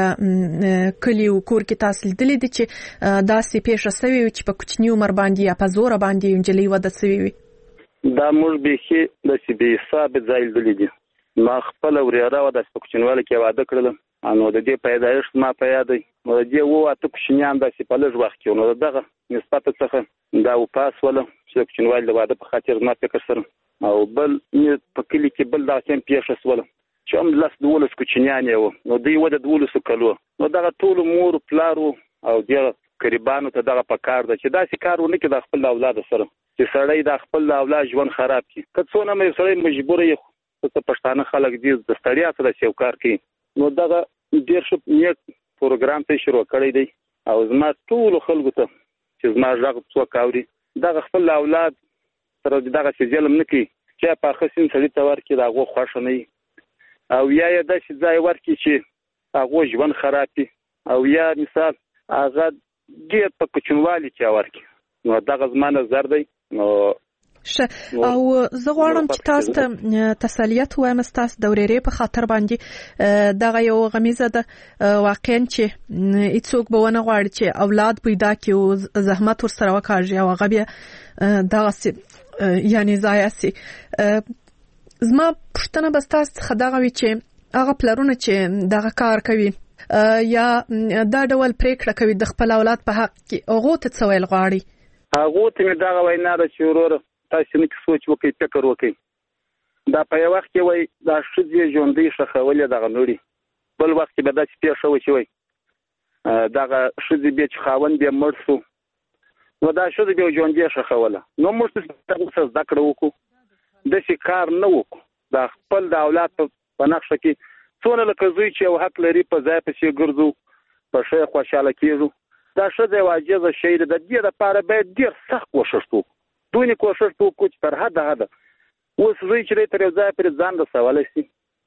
کلیو کور کې تاسو لیدلې دي چې دا سي پیښه سوي چې په کوچنی عمر باندې یا په زور باندې انجلي وده سوي وي دا موږ به د سی بي حساب ځای لیدلې دي ما خپل وريره و د کوچنیواله کې واده کړل نو د دې پیدایښت ما په یاد دی نو د دې وو اته کوچنیان د سی په لږ وخت کې نو دغه نسبت څخه دا و پاس ولا چې کوچنیواله د واده په خاطر ما فکر سره او بل په کلی کې بل دا سم پیښه سول چې هم لاس دولس کوچنیان یو نو دوی ود دولس کلو نو دغه ټول مور پلارو او د قریبانو ته دغه پکار ده چې دا سې کارونه کې د خپل اولاد سره چې سړی د خپل اولاد ژوند خراب کړي که څونه مې سړی مجبور یې ته پښتانه خلک دې د ستړیا سره سیو کار کوي نو دغه ډیر ښه نیک پروګرام ته شروع کړی دی او زما ټول خلکو ته چې زما ژغ څوک اوري دغه خپل اولاد سره دغه چې ظلم نه کوي چې په خصین سړی ته ورکړي دا غو خوښ نه او یا یا د شي ځای ورکړي چې هغه ژوند خراب کړي او یا مثال هغه ګیر په کوچنوالي کې ورکړي نو دغه زمانه زر دی نو شه او زه غواړم چې تاسو ته تسلیت وایم تاسو د ورېرې په خاطر باندې دغه یو غمیزه ده واقعا چې هیڅوک به ونه غواړي چې اولاد پیدا کړي او زحمت ورسره وکړي او هغه بیا دغه یعنی ضایع سي زما پښتنه بس تاسو خدای وي چې هغه پلرونه چې دغه کار کوي یا دا ډول پریکړه کوي د خپل اولاد په حق کې هغه ته څه ویل غواړي هغه ته مې دغه وینا ده چې ورور تاسو نه سوچ وکړئ فکر وکړئ دا په یو وخت کې وای دا شذې ژوندۍ شخولې دغه نوري بل وخت کې به دا چې پیښه وشي وای دغه شذې به چې خاون به مړ شو نو دا شذې به ژوندۍ شخوله نو موږ څه زده کړو وکړو د شي کار نه وکړو دا خپل د اولاد په نقشه کې څونه لکه زوی چې یو حق لري په ځای پسې ګرځو په شی خوشاله کېږو دا شذې واجبه شی د دې لپاره باید ډیر سخت کوشش وکړو دوی کوشش وکړو چې تر حد حد اوس زوی چې تر یو ځای پر ځان د سوال شي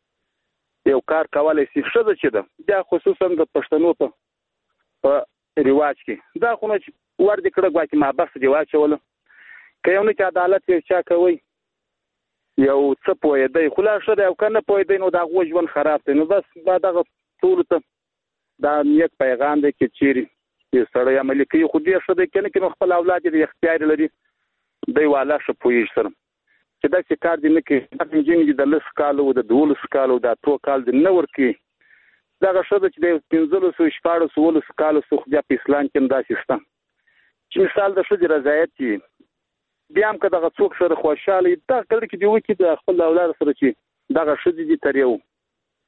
یو کار کولای شي شذ چې ده دا خصوصا د پښتنو په ریواج کې دا خو نه ور دي کړه غواړي ما بس دی واچول که یو نه چې عدالت یې چا کوي یو څه پوهې دی خلاصه دی او کنه پوهې دی نو دا غو ژوند خراب دی نو بس دا دغه ټول ته دا نیک پیغام دی چې چیرې یې سره عملي کوي خو دې څه دی کنه کې خپل اولاد دې اختیار لري دی والا شو پوي سره چې دا چې کار دې نه کوي دا انجینر د لس کالو د دولس کالو د اتو کال د نور کې دا غشو چې د پنځلو سو شپاړو سو ولس کالو سو خو په اسلام کې دا سیستم چې مثال د شذ رضایت دی بیا هم که دغه څوک سره خوشاله دا کله کې دی وکی د خپل اولاد سره چې دغه شذ دي تر یو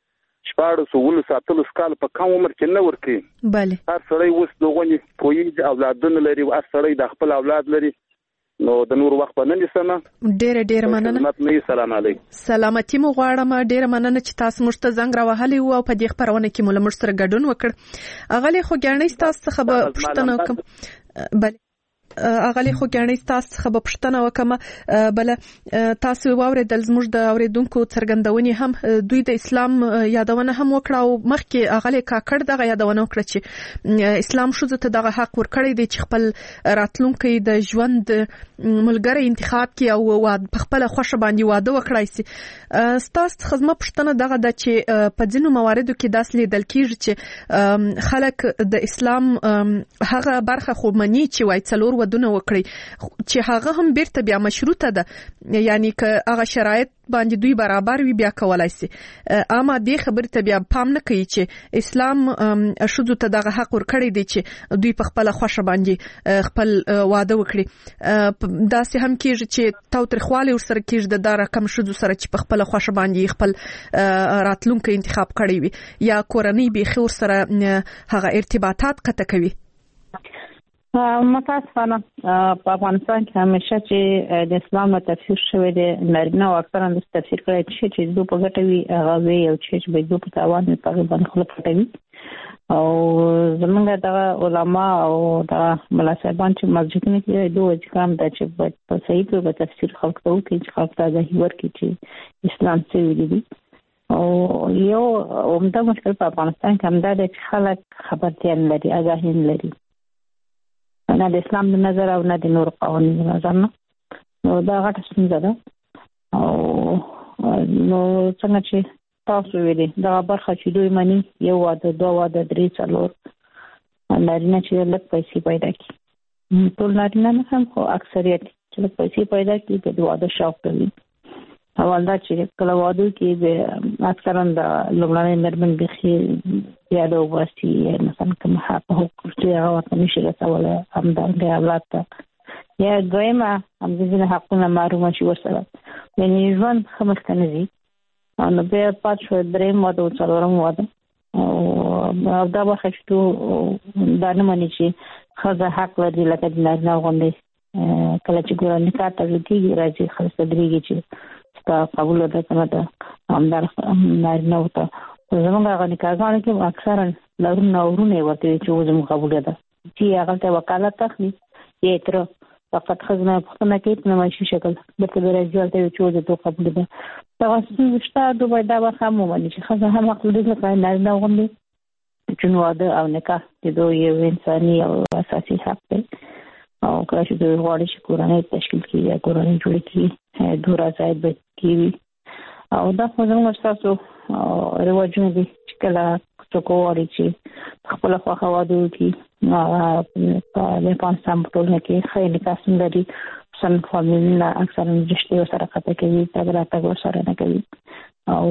شپاړس ولس اتلس کال په کم عمر کې نه ورکي. بله هر سړی اوس دغه پوهې اولادونه لري، هر سړی د خپل اولاد لري. نو د نور وخت په نن سمه ډېر ډېر مننه. سلام علیکم. سلامتی مو غواړم. ډېر مننه چې تاسو موږ ته زنګ راوهلی او په دې خبرونه کې مو له موږ سره ګډون وکړ. اغلی خو ګڼې تاسو څخه به پوښتنه وکم. بله اغلی خو ګڼې تاسو څخه به پوښتنه وکم. بله تاسو واوریدل زموږ د اوریدونکو څرګندونې هم دوی د اسلام یادونه هم وکړه او مخکې اغلی کاکړ دغه یادونه وکړه چې اسلام ښځو ته دغه حق ورکړی دی چې خپل راتلونکي د ژوند ملګری انتخاب کړي او په خپل خوښه باندې واده وکړای شي. ستاسو څخه زما پوښتنه دغه ده چې په ځینو مواردو کې داسې لیدل کېږي چې خلک د اسلام هغه برخه خو مني چې وایي څلور ودونه وکړي چې هغه هم بیرته بیا مشروطه ده، یعنی که هغه شرایط باندې دوی برابر وي بیا کولای شي. اما دې خبرې ته بیا پام نه کوي چې اسلام ښځو ته دغه حق ورکړی دی چې دوی په خپل خوښه باندې خپل واده وکړي. داسې هم کېږي چې تاوتریخوالی ورسره کېږي د دا رقم ښځو سره چې په خپل خوښه باندې خپل راتلونکی انتخاب کړی وي یا کورنۍ بیخي ورسره هغه ارتباطات قطع کوي. متاسفانه په افغانستان کې همیشه چې د اسلام تفسیر شوی دی نارینه او اکثرا د تفسیر کړی چې دوی په ګټه وي هغه وی او چې به دوی په تاوان په باندې خلک پټوي. او زمونږ د علما او د ملا صاحبان چې مسجدونه کې دوی ځکام د چې په صحیح توګه تفسیر خلک ته وکړي چې خلک ته د هیور کې چې اسلام څه ویلي دي. او یو عمده مشکل په افغانستان کې همدا دی چې خلک خبرتیا نه لري، آګاهي نه لري، نه د اسلام د نظر او نه د نور قوانینو نظر نه. نو دا غټه ستونزه ده. او نو څنګه چې تاسو ویلي دا برخه چې دوی مني یو واده دوه واده درې څلور نارینه چې لږ پیسې پیدا کړي، ټول نارینه نه هم خو اکثریت چې لږ پیسې پیدا کړي د واده شوق کوي. اول دا چې کله واده کې د اکثرا د لومړنۍ مېرمن بیخي یاده وباسي مثلا کوم حق حقوق چې هغه ورته نشي رسولی همدارنګه اولاد ته یا دویمه همدغه حقونه محرومه شي ورسره، یعنې ژوند ښه مخته نه ځي. نو بیا پات شو درېیم واده او څلورم واده. او دا برخه چې تو دا نه مني چې ښځه حق لري لکه د نارینه غوندې کله چې ګوره نکاح تړل کېږي راځي ښځه ته درېږي چې ستا قبول ده که نه ده همدار نارینه ورته. زمونږ هغه نکاحګانو کې اکثرا لرونه او ورونه یې ورته وي چې اوس زموږ قبوله ده چې هغلته وکالت اخلي یا یې تره فقط ښځه نه پوښتنه کوي په نمایشي شکل درته به راځي هلته وي چې اوس د تو قبوله ده. دغه ستونزې شته. دوی باید دا برخه هم ومني چې ښځه هم حق لري لکه نارینه غوندې چې واده او نکاح د دوی یو انساني او اساسي حق دی. او کله چې دوی غواړي چې کورنۍ تشکیل کړي یا کورنۍ جوړه کړي دوه رضایت به کېوي. او دا خو زموږ ستاسو رواجونه دي چې کله څوک غواړي چې خپله خوښه واده وکړي په افغانستان په ټولنه کې ښه انعکاس لري. خصوصا فامیلونه اکثرا رشتې ورسره قطع کوي، تګ راتګ ورسره نه کوي. او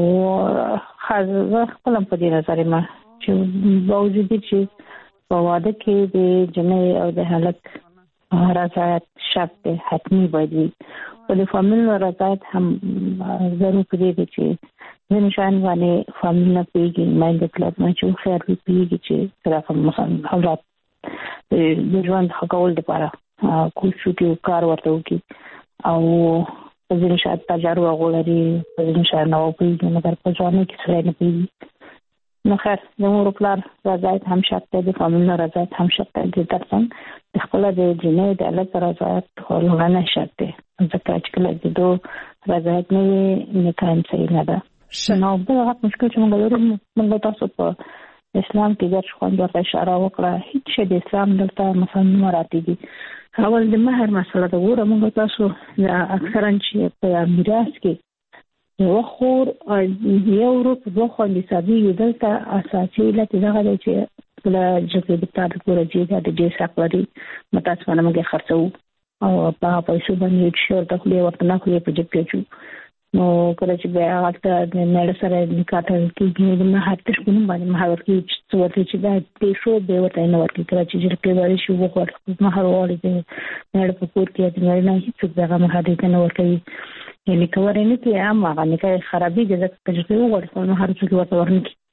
زه خپله په دې نظر یم چې باوجود چې په واده کې د جنۍ او د هلک رضایت شرط دی، حتمی باید وي. خو د فامیلونو رضایت هم ضرور پرې دی چې ځینې شیان باندې فامیل نه پوهېږي، میندې پلار نه چې هوښیار وي پوهېږي چې څرنګه مثلا اولاد د ژوند ښه کولو دپاره کوشش وکړي، کار ورته وکړي. او په ځینې شاید تجارب هغو لري، په ځینې شیان نه وپوهېږي، مګر په ځوانۍ کې سړی نه پوهېږي. نو خیر د مور و پلار رضایت هم شرط دی، د فامیلونو رضایت هم شرط دی. د ترڅنګ د خپله د جنۍ د هلک رضایت خو لومړنی شرط دی، ځکه چې کله د دوه رضایت نه وي نکاح هم صحیح نه ده. نو بل غټ مشکل چې موږ لرو، موږ تاسو په اسلام کې ګرچ خوند ورته اشاره وکړه، هېڅ شی د اسلام دلته مثلا نه مراتب دي. اول د مهر مسله ده. ګوره موږ تاسو اکثرا چې په میراث کې یو خور یو ورور په دوه خویندې حسابېږي، دلته اساسي علت دغه دی چې کله جګړې د پلار د کور ځي دا د ډېر حق لري. متاسفانه موږ یې خرڅوو او په هغه پیسو باندې یو څه ورته خولې ورته نه خولې په جیب کې اچوو. نو کله چې بیا هلته د مېړه سره نکاح تړل کېږي د مهر تش په نوم باندې مهر ورکوي چې ورته چې دا پیسو به یې ورته نه ورکوي. کله چې جرګې واري شي وغواړي مهر وغواړي د مېړه په کور کې د مېړه نه هېڅوک د هغه مهر دې نه ورکوي. یعنې که ورنه کې عام هغه نکاح خرابېږي، ځکه که جرګې وغواړي خپل مهر څوک ورته ورنکړي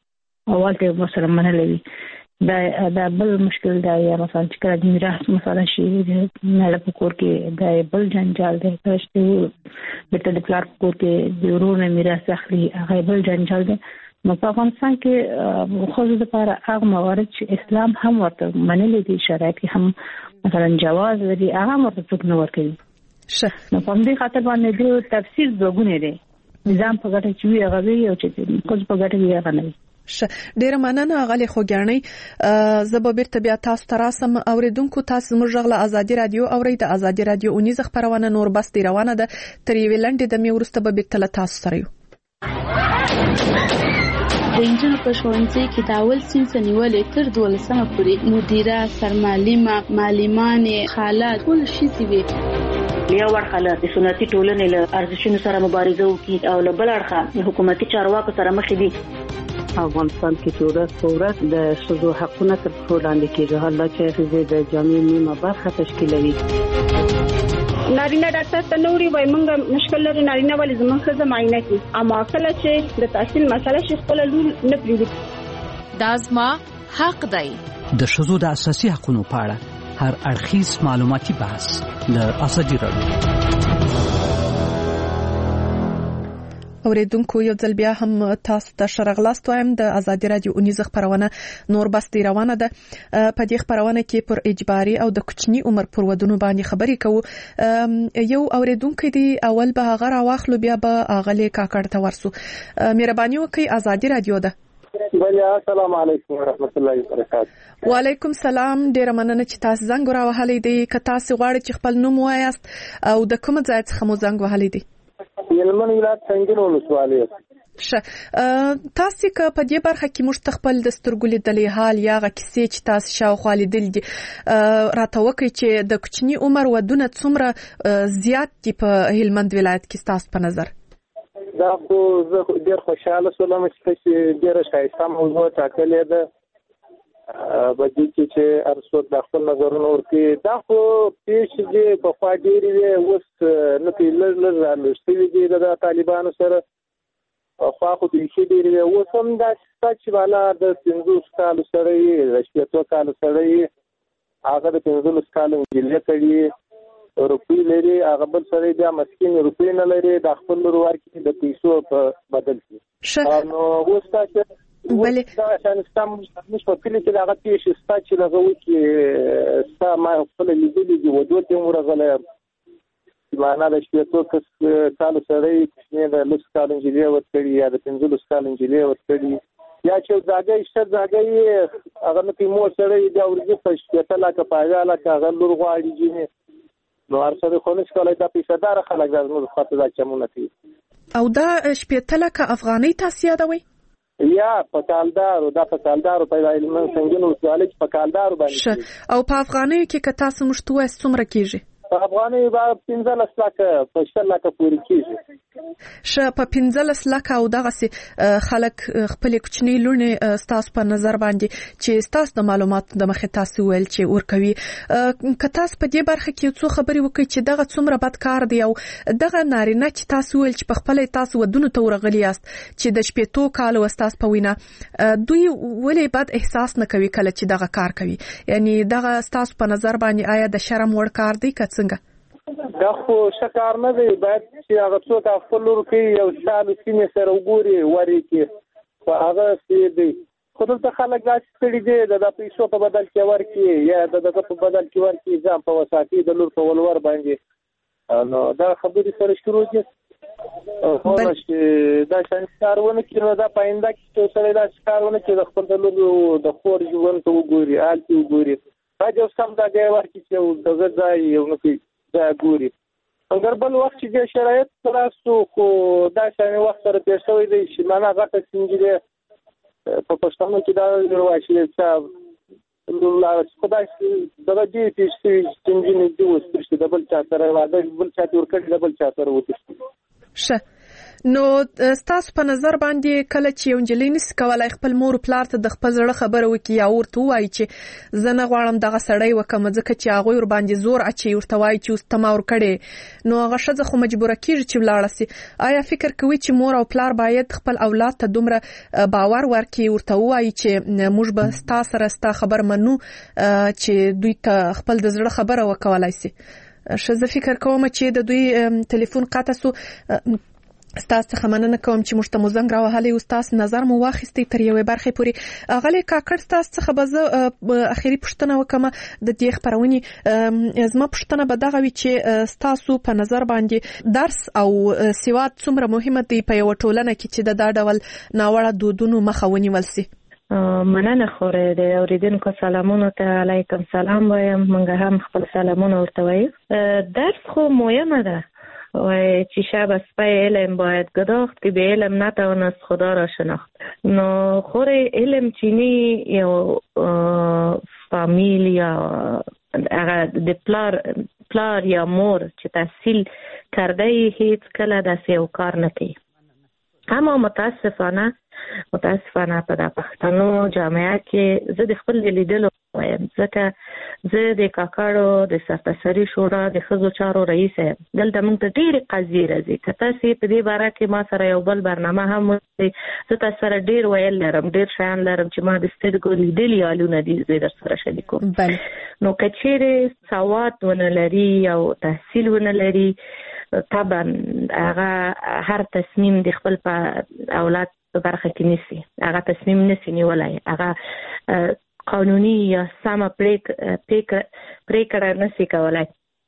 اولته مثلا منلوي دا دا بل مشکل دا یا مثلا چې کله د میراث مثلا شي نه له کور کې دا بل جنجال دی چې د ټول پلار کور کې د ورور نه میراث اخلي هغه بل جنجال دی. نو په افغانستان کې خو د لپاره هغه موارد چې اسلام هم ورته منلي دي شرایط هم مثلا جواز لري هغه ورته څوک نه ورکوي. نو په دې خاطر باندې د تفسیر دوګونه دي نظام په ګټه چې وي هغه وي او چې کوم په ګټه وي هغه نه وي. ډیره مننه غالي خوګیاني زبر بیرته بیا تاسو تراسم اوریدونکو تاسو موږ غله ازادي رادیو اوري د ازادي رادیو اونیز خبرونه نور بس دی روانه ده تر یو لنډه د میورسته به بیرته تاسو سره یو. د انجن په ښوونځي کې د اول صنف نیولې تر دولسمه پورې مدیره سرمعلمه معلمانې حالات ټول شي وي. یو ورخه د سنتي ټولنې له ارزښتونو سره مبارزه وکړي او له بل اړخه حکومتي چارواکو سره مخ دي. افغانستان کې چې ورځ په ورځ د ښځو حقونه تر پښو لاندې کېږي، حالا چې ښځې د جامعې نیمه برخه تشکیلوي. نارینه ډاکټر ته نوري وای مونږ مشکل لري نارینه ولې زموږ ښځه معاینه کوي، اما کله چې د تحصیل مسله شي خپل لور نه پریږدي. دا زما حق دی. د ښځو د اساسي حقوقو په اړه هر اړخیز معلوماتي بحث د ازادي رادیو. اوریدونکو یو ځل بیا هم تاسو ته شرغلاست وایم د ازادي رادیو اونیز خبرونه نور بس دی روانه ده. په دې خبرونه کې پر اجباري او د کوچني عمر پر ودونو باندې خبرې کوو. یو اوریدونکو دی اول به هغه راواخلو بیا به اغلی کاکړ ته ورسو. مهرباني وکړئ ازادي رادیو ده. بله السلام علیکم ورحمت الله وبرکاته. وعلیکم سلام. ډیره مننه چې تاسو زنګ راوهلې دی. که تاسو غواړئ چې خپل نوم وایاست او د کوم ځای څخه مو زنګ وهلې دی؟ یلمن ولایت څنګه ولسوالۍ. شه تاسو که په دې برخه کې موږ خپل د سترګو لیدلې حال یا غ کیسې چې تاسو شاوخوا لیدل دي راته وکړي چې د کوچني عمر ودونه څومره زیات دي په هلمند ولایت کې تاسو په نظر؟ دا خو زه ډېر خوشاله شوم چې ډېره ښایسته موضوع ټاکلې ده په دې کې چې هر څوک د خپل نظرونه ورکوي. دا خو پیښې چې پخوا ډېرې وې اوس نه کوي لږ لږ رالوستلي دي د طالبانو سره. پخوا خو پیښې ډېرې وې اوس هم داسې شته چې والا د پنځوس کالو سره یې د شپېتو کالو سره یې هغه د پنځلس کالو نجلۍ کړي روپۍ لري، هغه بل سره بیا مسکین روپۍ نه لري د خپل لور ورکړي د پیسو په بدل کې. نو اوس تاسو بله دا شان ستم مش په کلی کې هغه پیښې ستا چې لغوي کې ستا ما خپل لیدلې دي ودو ته مرغله معنا د شپېتو کالو سره یې د لس کالو نجلۍ ورکړي یا د پنځلس کالو نجلۍ ورکړي یا چې ځاګي شته ځاګي هغه نو کې مو سره یې دا ورګي په شپېته لاکه پاګه لاکه هغه لور غواړي جینې نو ارسله خو نش کولای دا پیسې دار خلک زموږ خاطر دا چمونه کوي. او دا شپېته لاکه افغاني تاسو یادوي؟ یا په کالدارو دا په کالدارو په علمن څنګه نو سوالې په کالدارو باندې. او په افغاني کې که تاسو مشتوه څومره کیږي؟ په افغاني با پنځلس لاکه په شل لاکه پورې کیږي. ش په پنځلس لاکه او دغه سي خلک خپل کوچنی لونه ستاسو په نظر باندې چې ستاسو د معلوماتو د مخه تاسو ویل چې ورکوي. که تاسو په دې برخه کې څو خبري وکړي چې دغه څومره بد کار دی او دغه نارینه چې تاسو ویل چې په خپل تاسو ودونو ته ورغلی یاست چې د شپېتو کال وستاس په وینا دوی ولې بد احساس نه کوي کله چې دغه کار کوي؟ یعنی دغه ستاسو په نظر باندې آیا د شرم وړ کار دی که څنګه؟ دا خو شکار نه دی، باید چې هغه څوک خپل لور کې یو شال سینې سره وګوري وری کې خو هغه سي دی. خو دلته خلک داسې کړي دي د پیسو په بدل کې ورکړي یا د دغه په بدل کې ورکړي ځان په وساتي د لور په ولور باندې. نو دا خبرې سره شروع دي خو چې دا شان کارونه کې نو دا پاینده کې سره دا کارونه کې د خپل د لور د خور ژوند ته وګوري آلتي وګوري راځي اوس هم دا ځای ورکړي چې دغه ځای یو نو کې دا ګوري. اگر بل وخت چې شرایط تراسو خو دا شان وخت سره تیر شوی دی چې معنا غټه سنجره په پښتنو کې دا ورواچي چې الله خدای دغه دې چې سنجره دې وسته چې دبل چا سره واده بل چا ور کړی دبل چا سره وته. شه نو تاسو په نظر باندې کله چې یو نجلۍ نس کولای خپل مور پلار ته د خپل زړه خبره وکي یا ورته وایي چې زه نه غواړم دغه سړی وکم ځکه چې هغه ور باندې زور اچي ورته وایي چې اوس تما ور کړي نو هغه ښځه خو مجبوره کیږي چې ولاړه سي آیا فکر کوي چې مور او پلار باید خپل اولاد ته دومره باور ورکړي ورته وایي چې موږ به تاسو سره ستا خبر منو چې دوی ته خپل د زړه خبره وکولای سي شزه فکر کوم چې د دوی ټلیفون قطع سو ستاسو څخه مننه کوم چې موږ ته مو زنګ راوهلی او ستاسو نظر مو واخیستی تر یوې برخې پورې غلې کاکړ ستاسو څخه به زه اخري پوښتنه وکم د دې خپرونې زما پوښتنه به دغه وي چې ستاسو په نظر باندې درس او سواد څومره مهمه دی په یو ټولنه کې چې د دا ډول ناوړه دودونو مخه ونیول سي. مننه خوره د اوریدونکو سلامونه ته علیکم سلام وایم موږ هم خپل سلامونه ورته وایو. درس خو مهمه ده و چی شب از پای علم باید گداخت که به علم نتوانست خدا را شناخت. نو خور علم چینی یا فامیل یا اگر د پلار پلار یا مور چې تحصیل کرده هیچ کله دست یو کار نکی. اما متاسفانه متاسفانه په د پښتنو جامعه کې زه د خپل لیدلو وایم ځکه زه د کاکړو د سرتاسري شورا د ښځو چارو رئیس یم. دلته موږ ته ډېرې قضیې راځي که تاسې په دې باره کې ما سره یو بل برنامه هم وکړئ زه تاسو سره ډېر ویل لرم ډېر شیان لرم چې ما د سترګو لیدلي حالونه دي زه در سره شریکوم. نو که چیرې سواد ونه لري او تحصیل ونه لري طبعا هغه هر تصمیم د خپل په اولاد په برخه کې نیسي هغه تصمیم نسی نیولای هغه قانوني یا سمه پریکړه نسی کولای.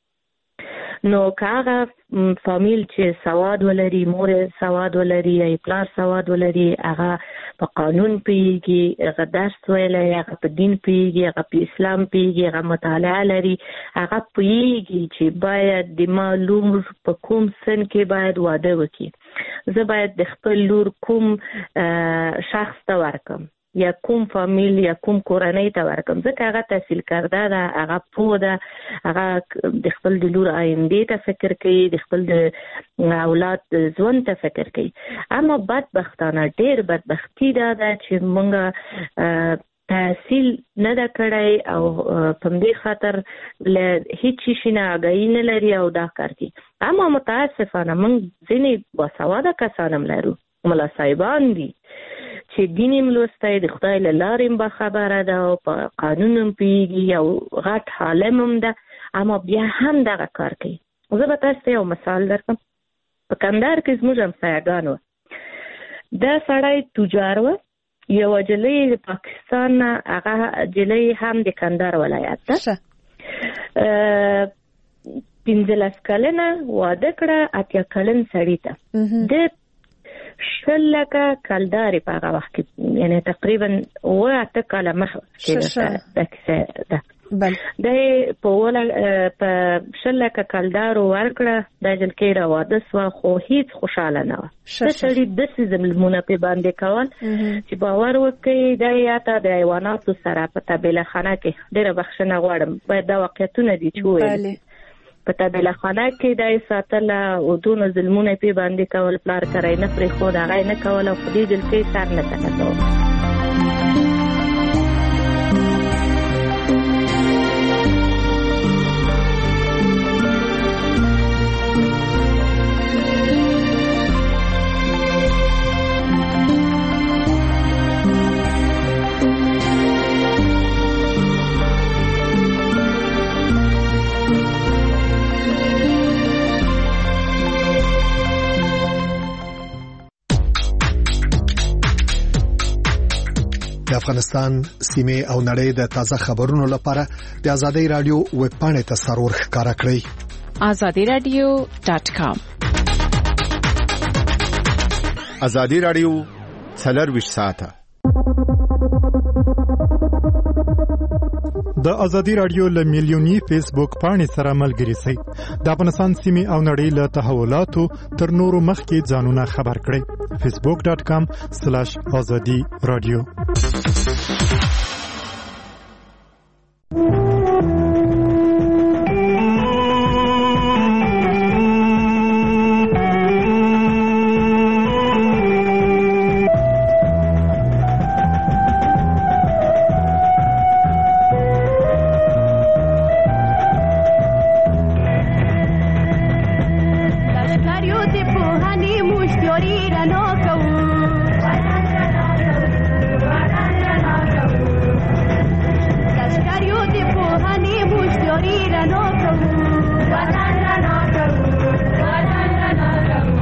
نو که هغه فامیل چې سواد ولري مور سواد ولري یا پلار سواد ولري هغه په قانون پیږي هغه درس ویلی هغه په دین پیږي هغه په اسلام پیږي هغه مطالعه لري هغه پیږي چې باید د معلوم په کوم سن کې باید واده وکړي زه باید د خپل لور کوم شخص ته ورکم یا کوم فامیل یا کوم کورنۍ ته ورکم ځکه هغه تحصیل کرده ده هغه پوه ده هغه د خپل د لور آیندې ته فکر کوي د خپل د اولاد ژوند ته فکر کوي. اما بدبختانه ډېر بدبختي ده ده چې موږ تحصیل نه ده کړی او په همدې خاطر له هیڅ شي نه آګاهي نه لري او دا کار کوي. اما متاسفانه موږ ځینې باسواده کسان هم لرو ملا صاحبان دي چې دین هم لوستی د خدای له لارې هم باخبره ده او په قانون هم پوهېږي او غټ عالم هم ده اما بیا هم دغه کار کوي. زه به تاسو ته یو مثال درکړم. په کندهار کې زموږ همسایهګان وه دا سړی تجار وه یوه نجلۍ د پاکستان نه هغه نجلۍ هم د کندهار ولایت ده پنځلس کلنه واده کړه اتیا کلن سړي ته د شل لکه کلدارې په هغه وخت کې یعنی تقریبا اوه اته کاله مخکې دا کیسه ده. دا یې په شل لکه کلدارو ورکړه دا جلکۍ را واده سوه خو هیڅ خوشحاله نه وه. د سړي داسې ظلمونه پرې باندې کول چې باور وکړئ دا یا ته د حیواناتو سره په طبیله خانه کې ډېره بخښنه غواړم باید دا واقعیتونه دي چې وویل په طبیله خانه کې دا یې ساتله او دونه ظلمونه پرې باندې کول پلار کری نه پرېښود هغه یې نه کول او په دې جلکۍ سر نه کته کول. د افغانستان سیمه او نړۍ د تازه خبرونو لپاره د آزادۍ رادیو ویب پاڼې ته سرور ښکارا کړئ آزادی رادیو ډاټ کام. آزادی رادیو څلور ساعته د آزادی رادیو له میلیونی فیسبوک پاڼې سره ملګري شئ. د افغانستان سیمه او نړۍ له تحولاتو تر نورو مخکې ځانونه خبر کړئ. فیسبوک ډاټ کام سلاش آزادی رادیو. مشتیاری رڼا کوو لشکریو د پوهنې مشتیاری رڼا کوو وطن رڼا کوو وطن رڼا کوو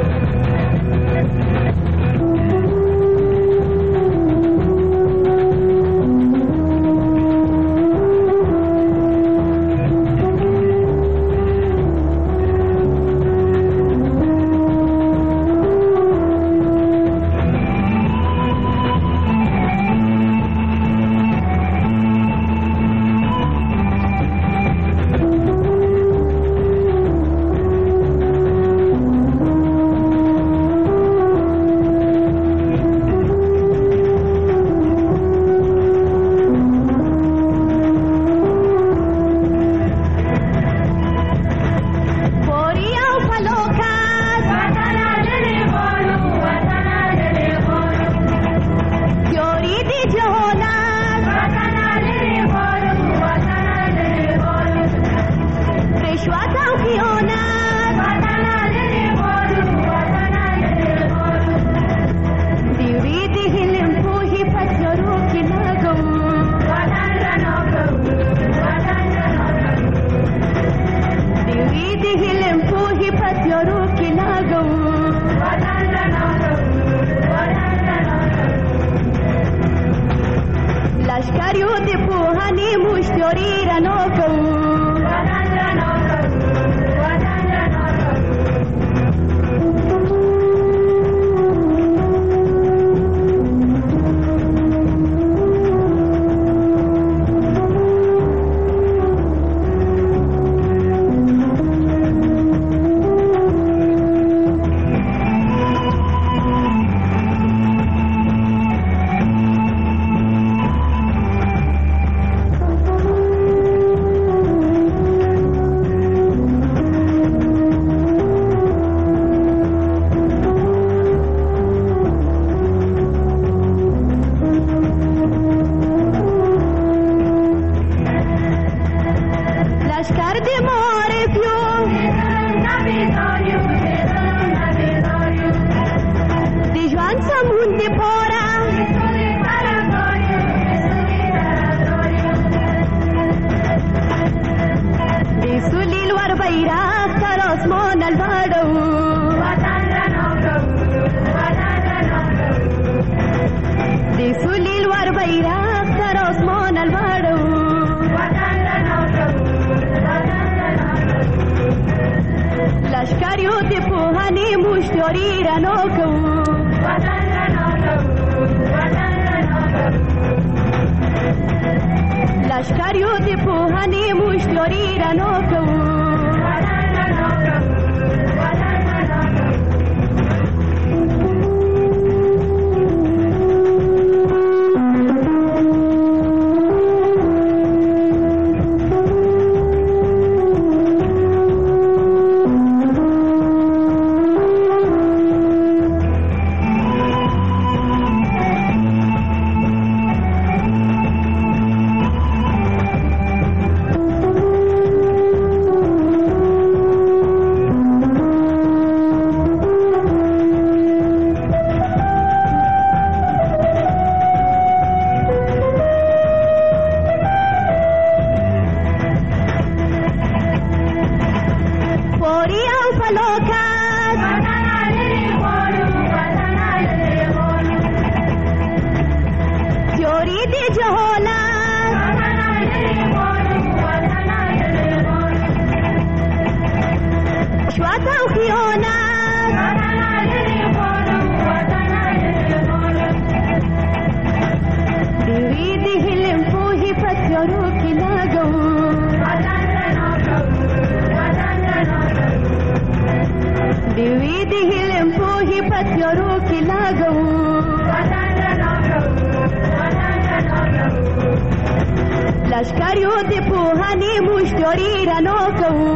لشکریو د پوهنې مشتیاری رڼا کوو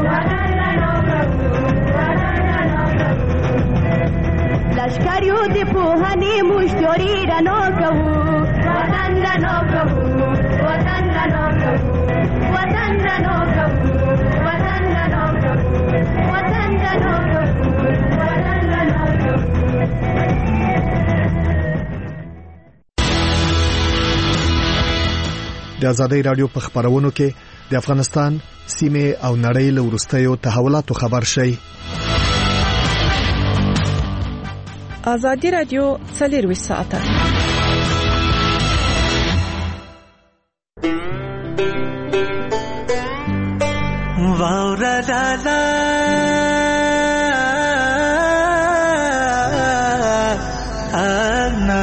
لشکریو د پوهنې مشتیاری رڼا کوو وطن رڼا کوو وطن رڼا کوو وطن رڼا کوو وطن رڼا کوو وطن رڼا کوو وطن رڼا کوو د ازادي رادیو په خبرونو کې د افغانستان سیمه او نړۍ له ورستیو تحولاتو خبر شي. ازادي رادیو څلور ساعته واورا لالا انا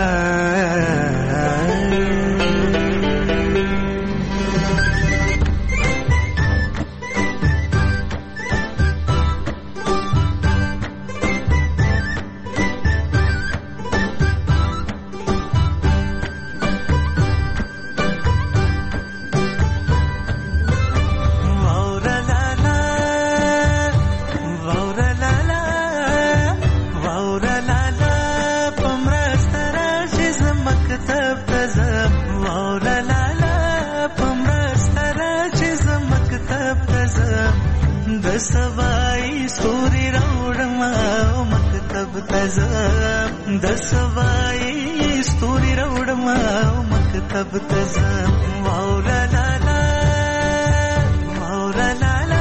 सवाई सूरी रौड़मा मकतब तज़म द सवाई सूरी रौड़मा मकतब तज़म वाउला लाला वाउला लाला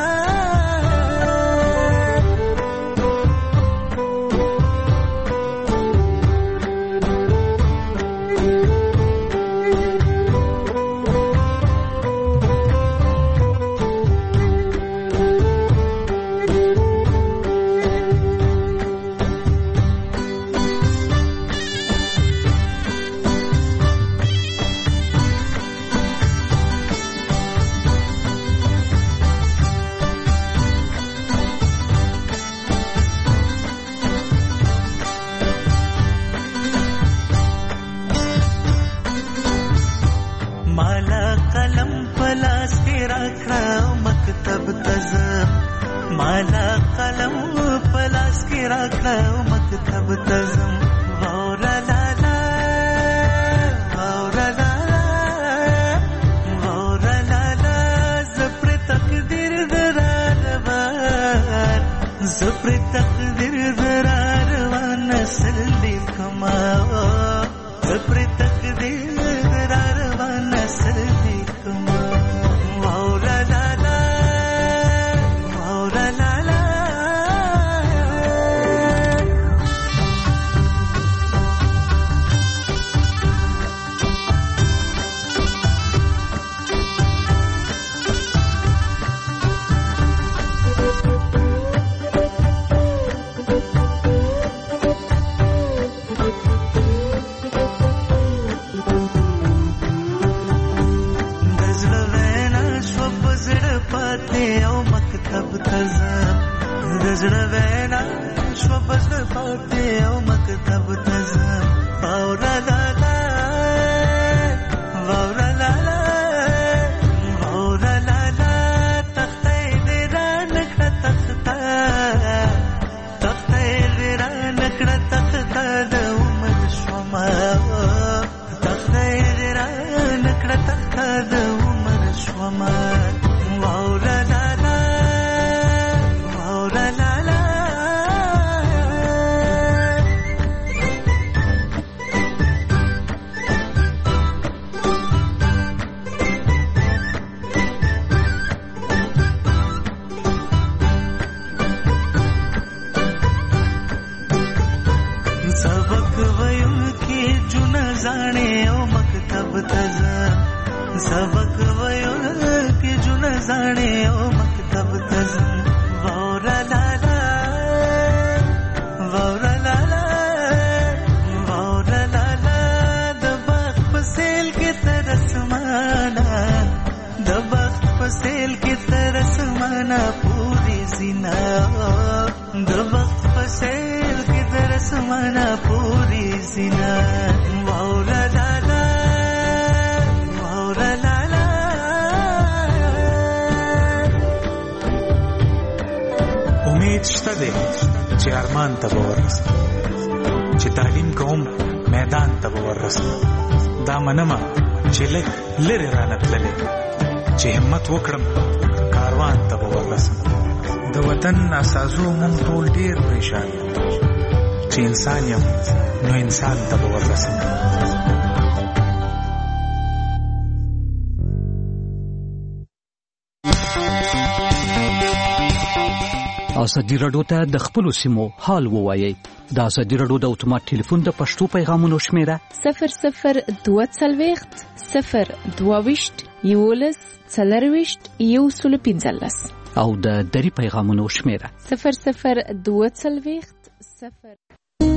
माला कलम पलास के रखा मकतब तज़म वाउरा लाला वाउरा लाला वाउरा लाला ज़प्र तकदीर दरारवार ज़प्र तकदीर दरारवार नस्ल लिखमाओ ज़प्र तकदीर दरारवार नस्ल लिखमाओ वाउरा लाला रज़ड़वेना शवबज़ पाते ओ मकतब तज़म वाउरा लाला वाउरा लाला वाउरा लाला तख्ते देरा नखड़ा तख्ता तख्ते देरा नखड़ा तख्ता द उमर शमा तख्ते देरा नखड़ा तख्ता द उमर शमा वाउरा लाला जाने ओ मकतब तज़म सबक वयो के जुन जाने ओ मकतब तज़म वाउरा लाला वाउरा लाला वाउरा लाला दबख पसेल के तरस माना दबख पसेल के तरस माना पूरी जिना दबख पसेल के तरस माना पूरी जिना वाउरा लाला वाउरा लाला امید شته دی چې ارمان ته به ورسم چې تعلیم کوم میدان ته به ورسم دا منمه چې لږ لرې رانه تللی چې همت وکړم کاروان ته به ورسم د وطن اساسو مونږ ټول ډېر پریشان یو چې انسان یم نو انسان ته به ورسم ازادي راډیو ته د خپل سیمو حال ووایي. د ازادي راډیو د اتومات ټلیفون د پښتو پیغامونو شمیره صفر صفر دوه څلوېښت صفر دوه ویشت یولس څلرویشت یو سل پنځلس او د دری پیغامونو شمیره صفر صفر دوه څلوېښت صفر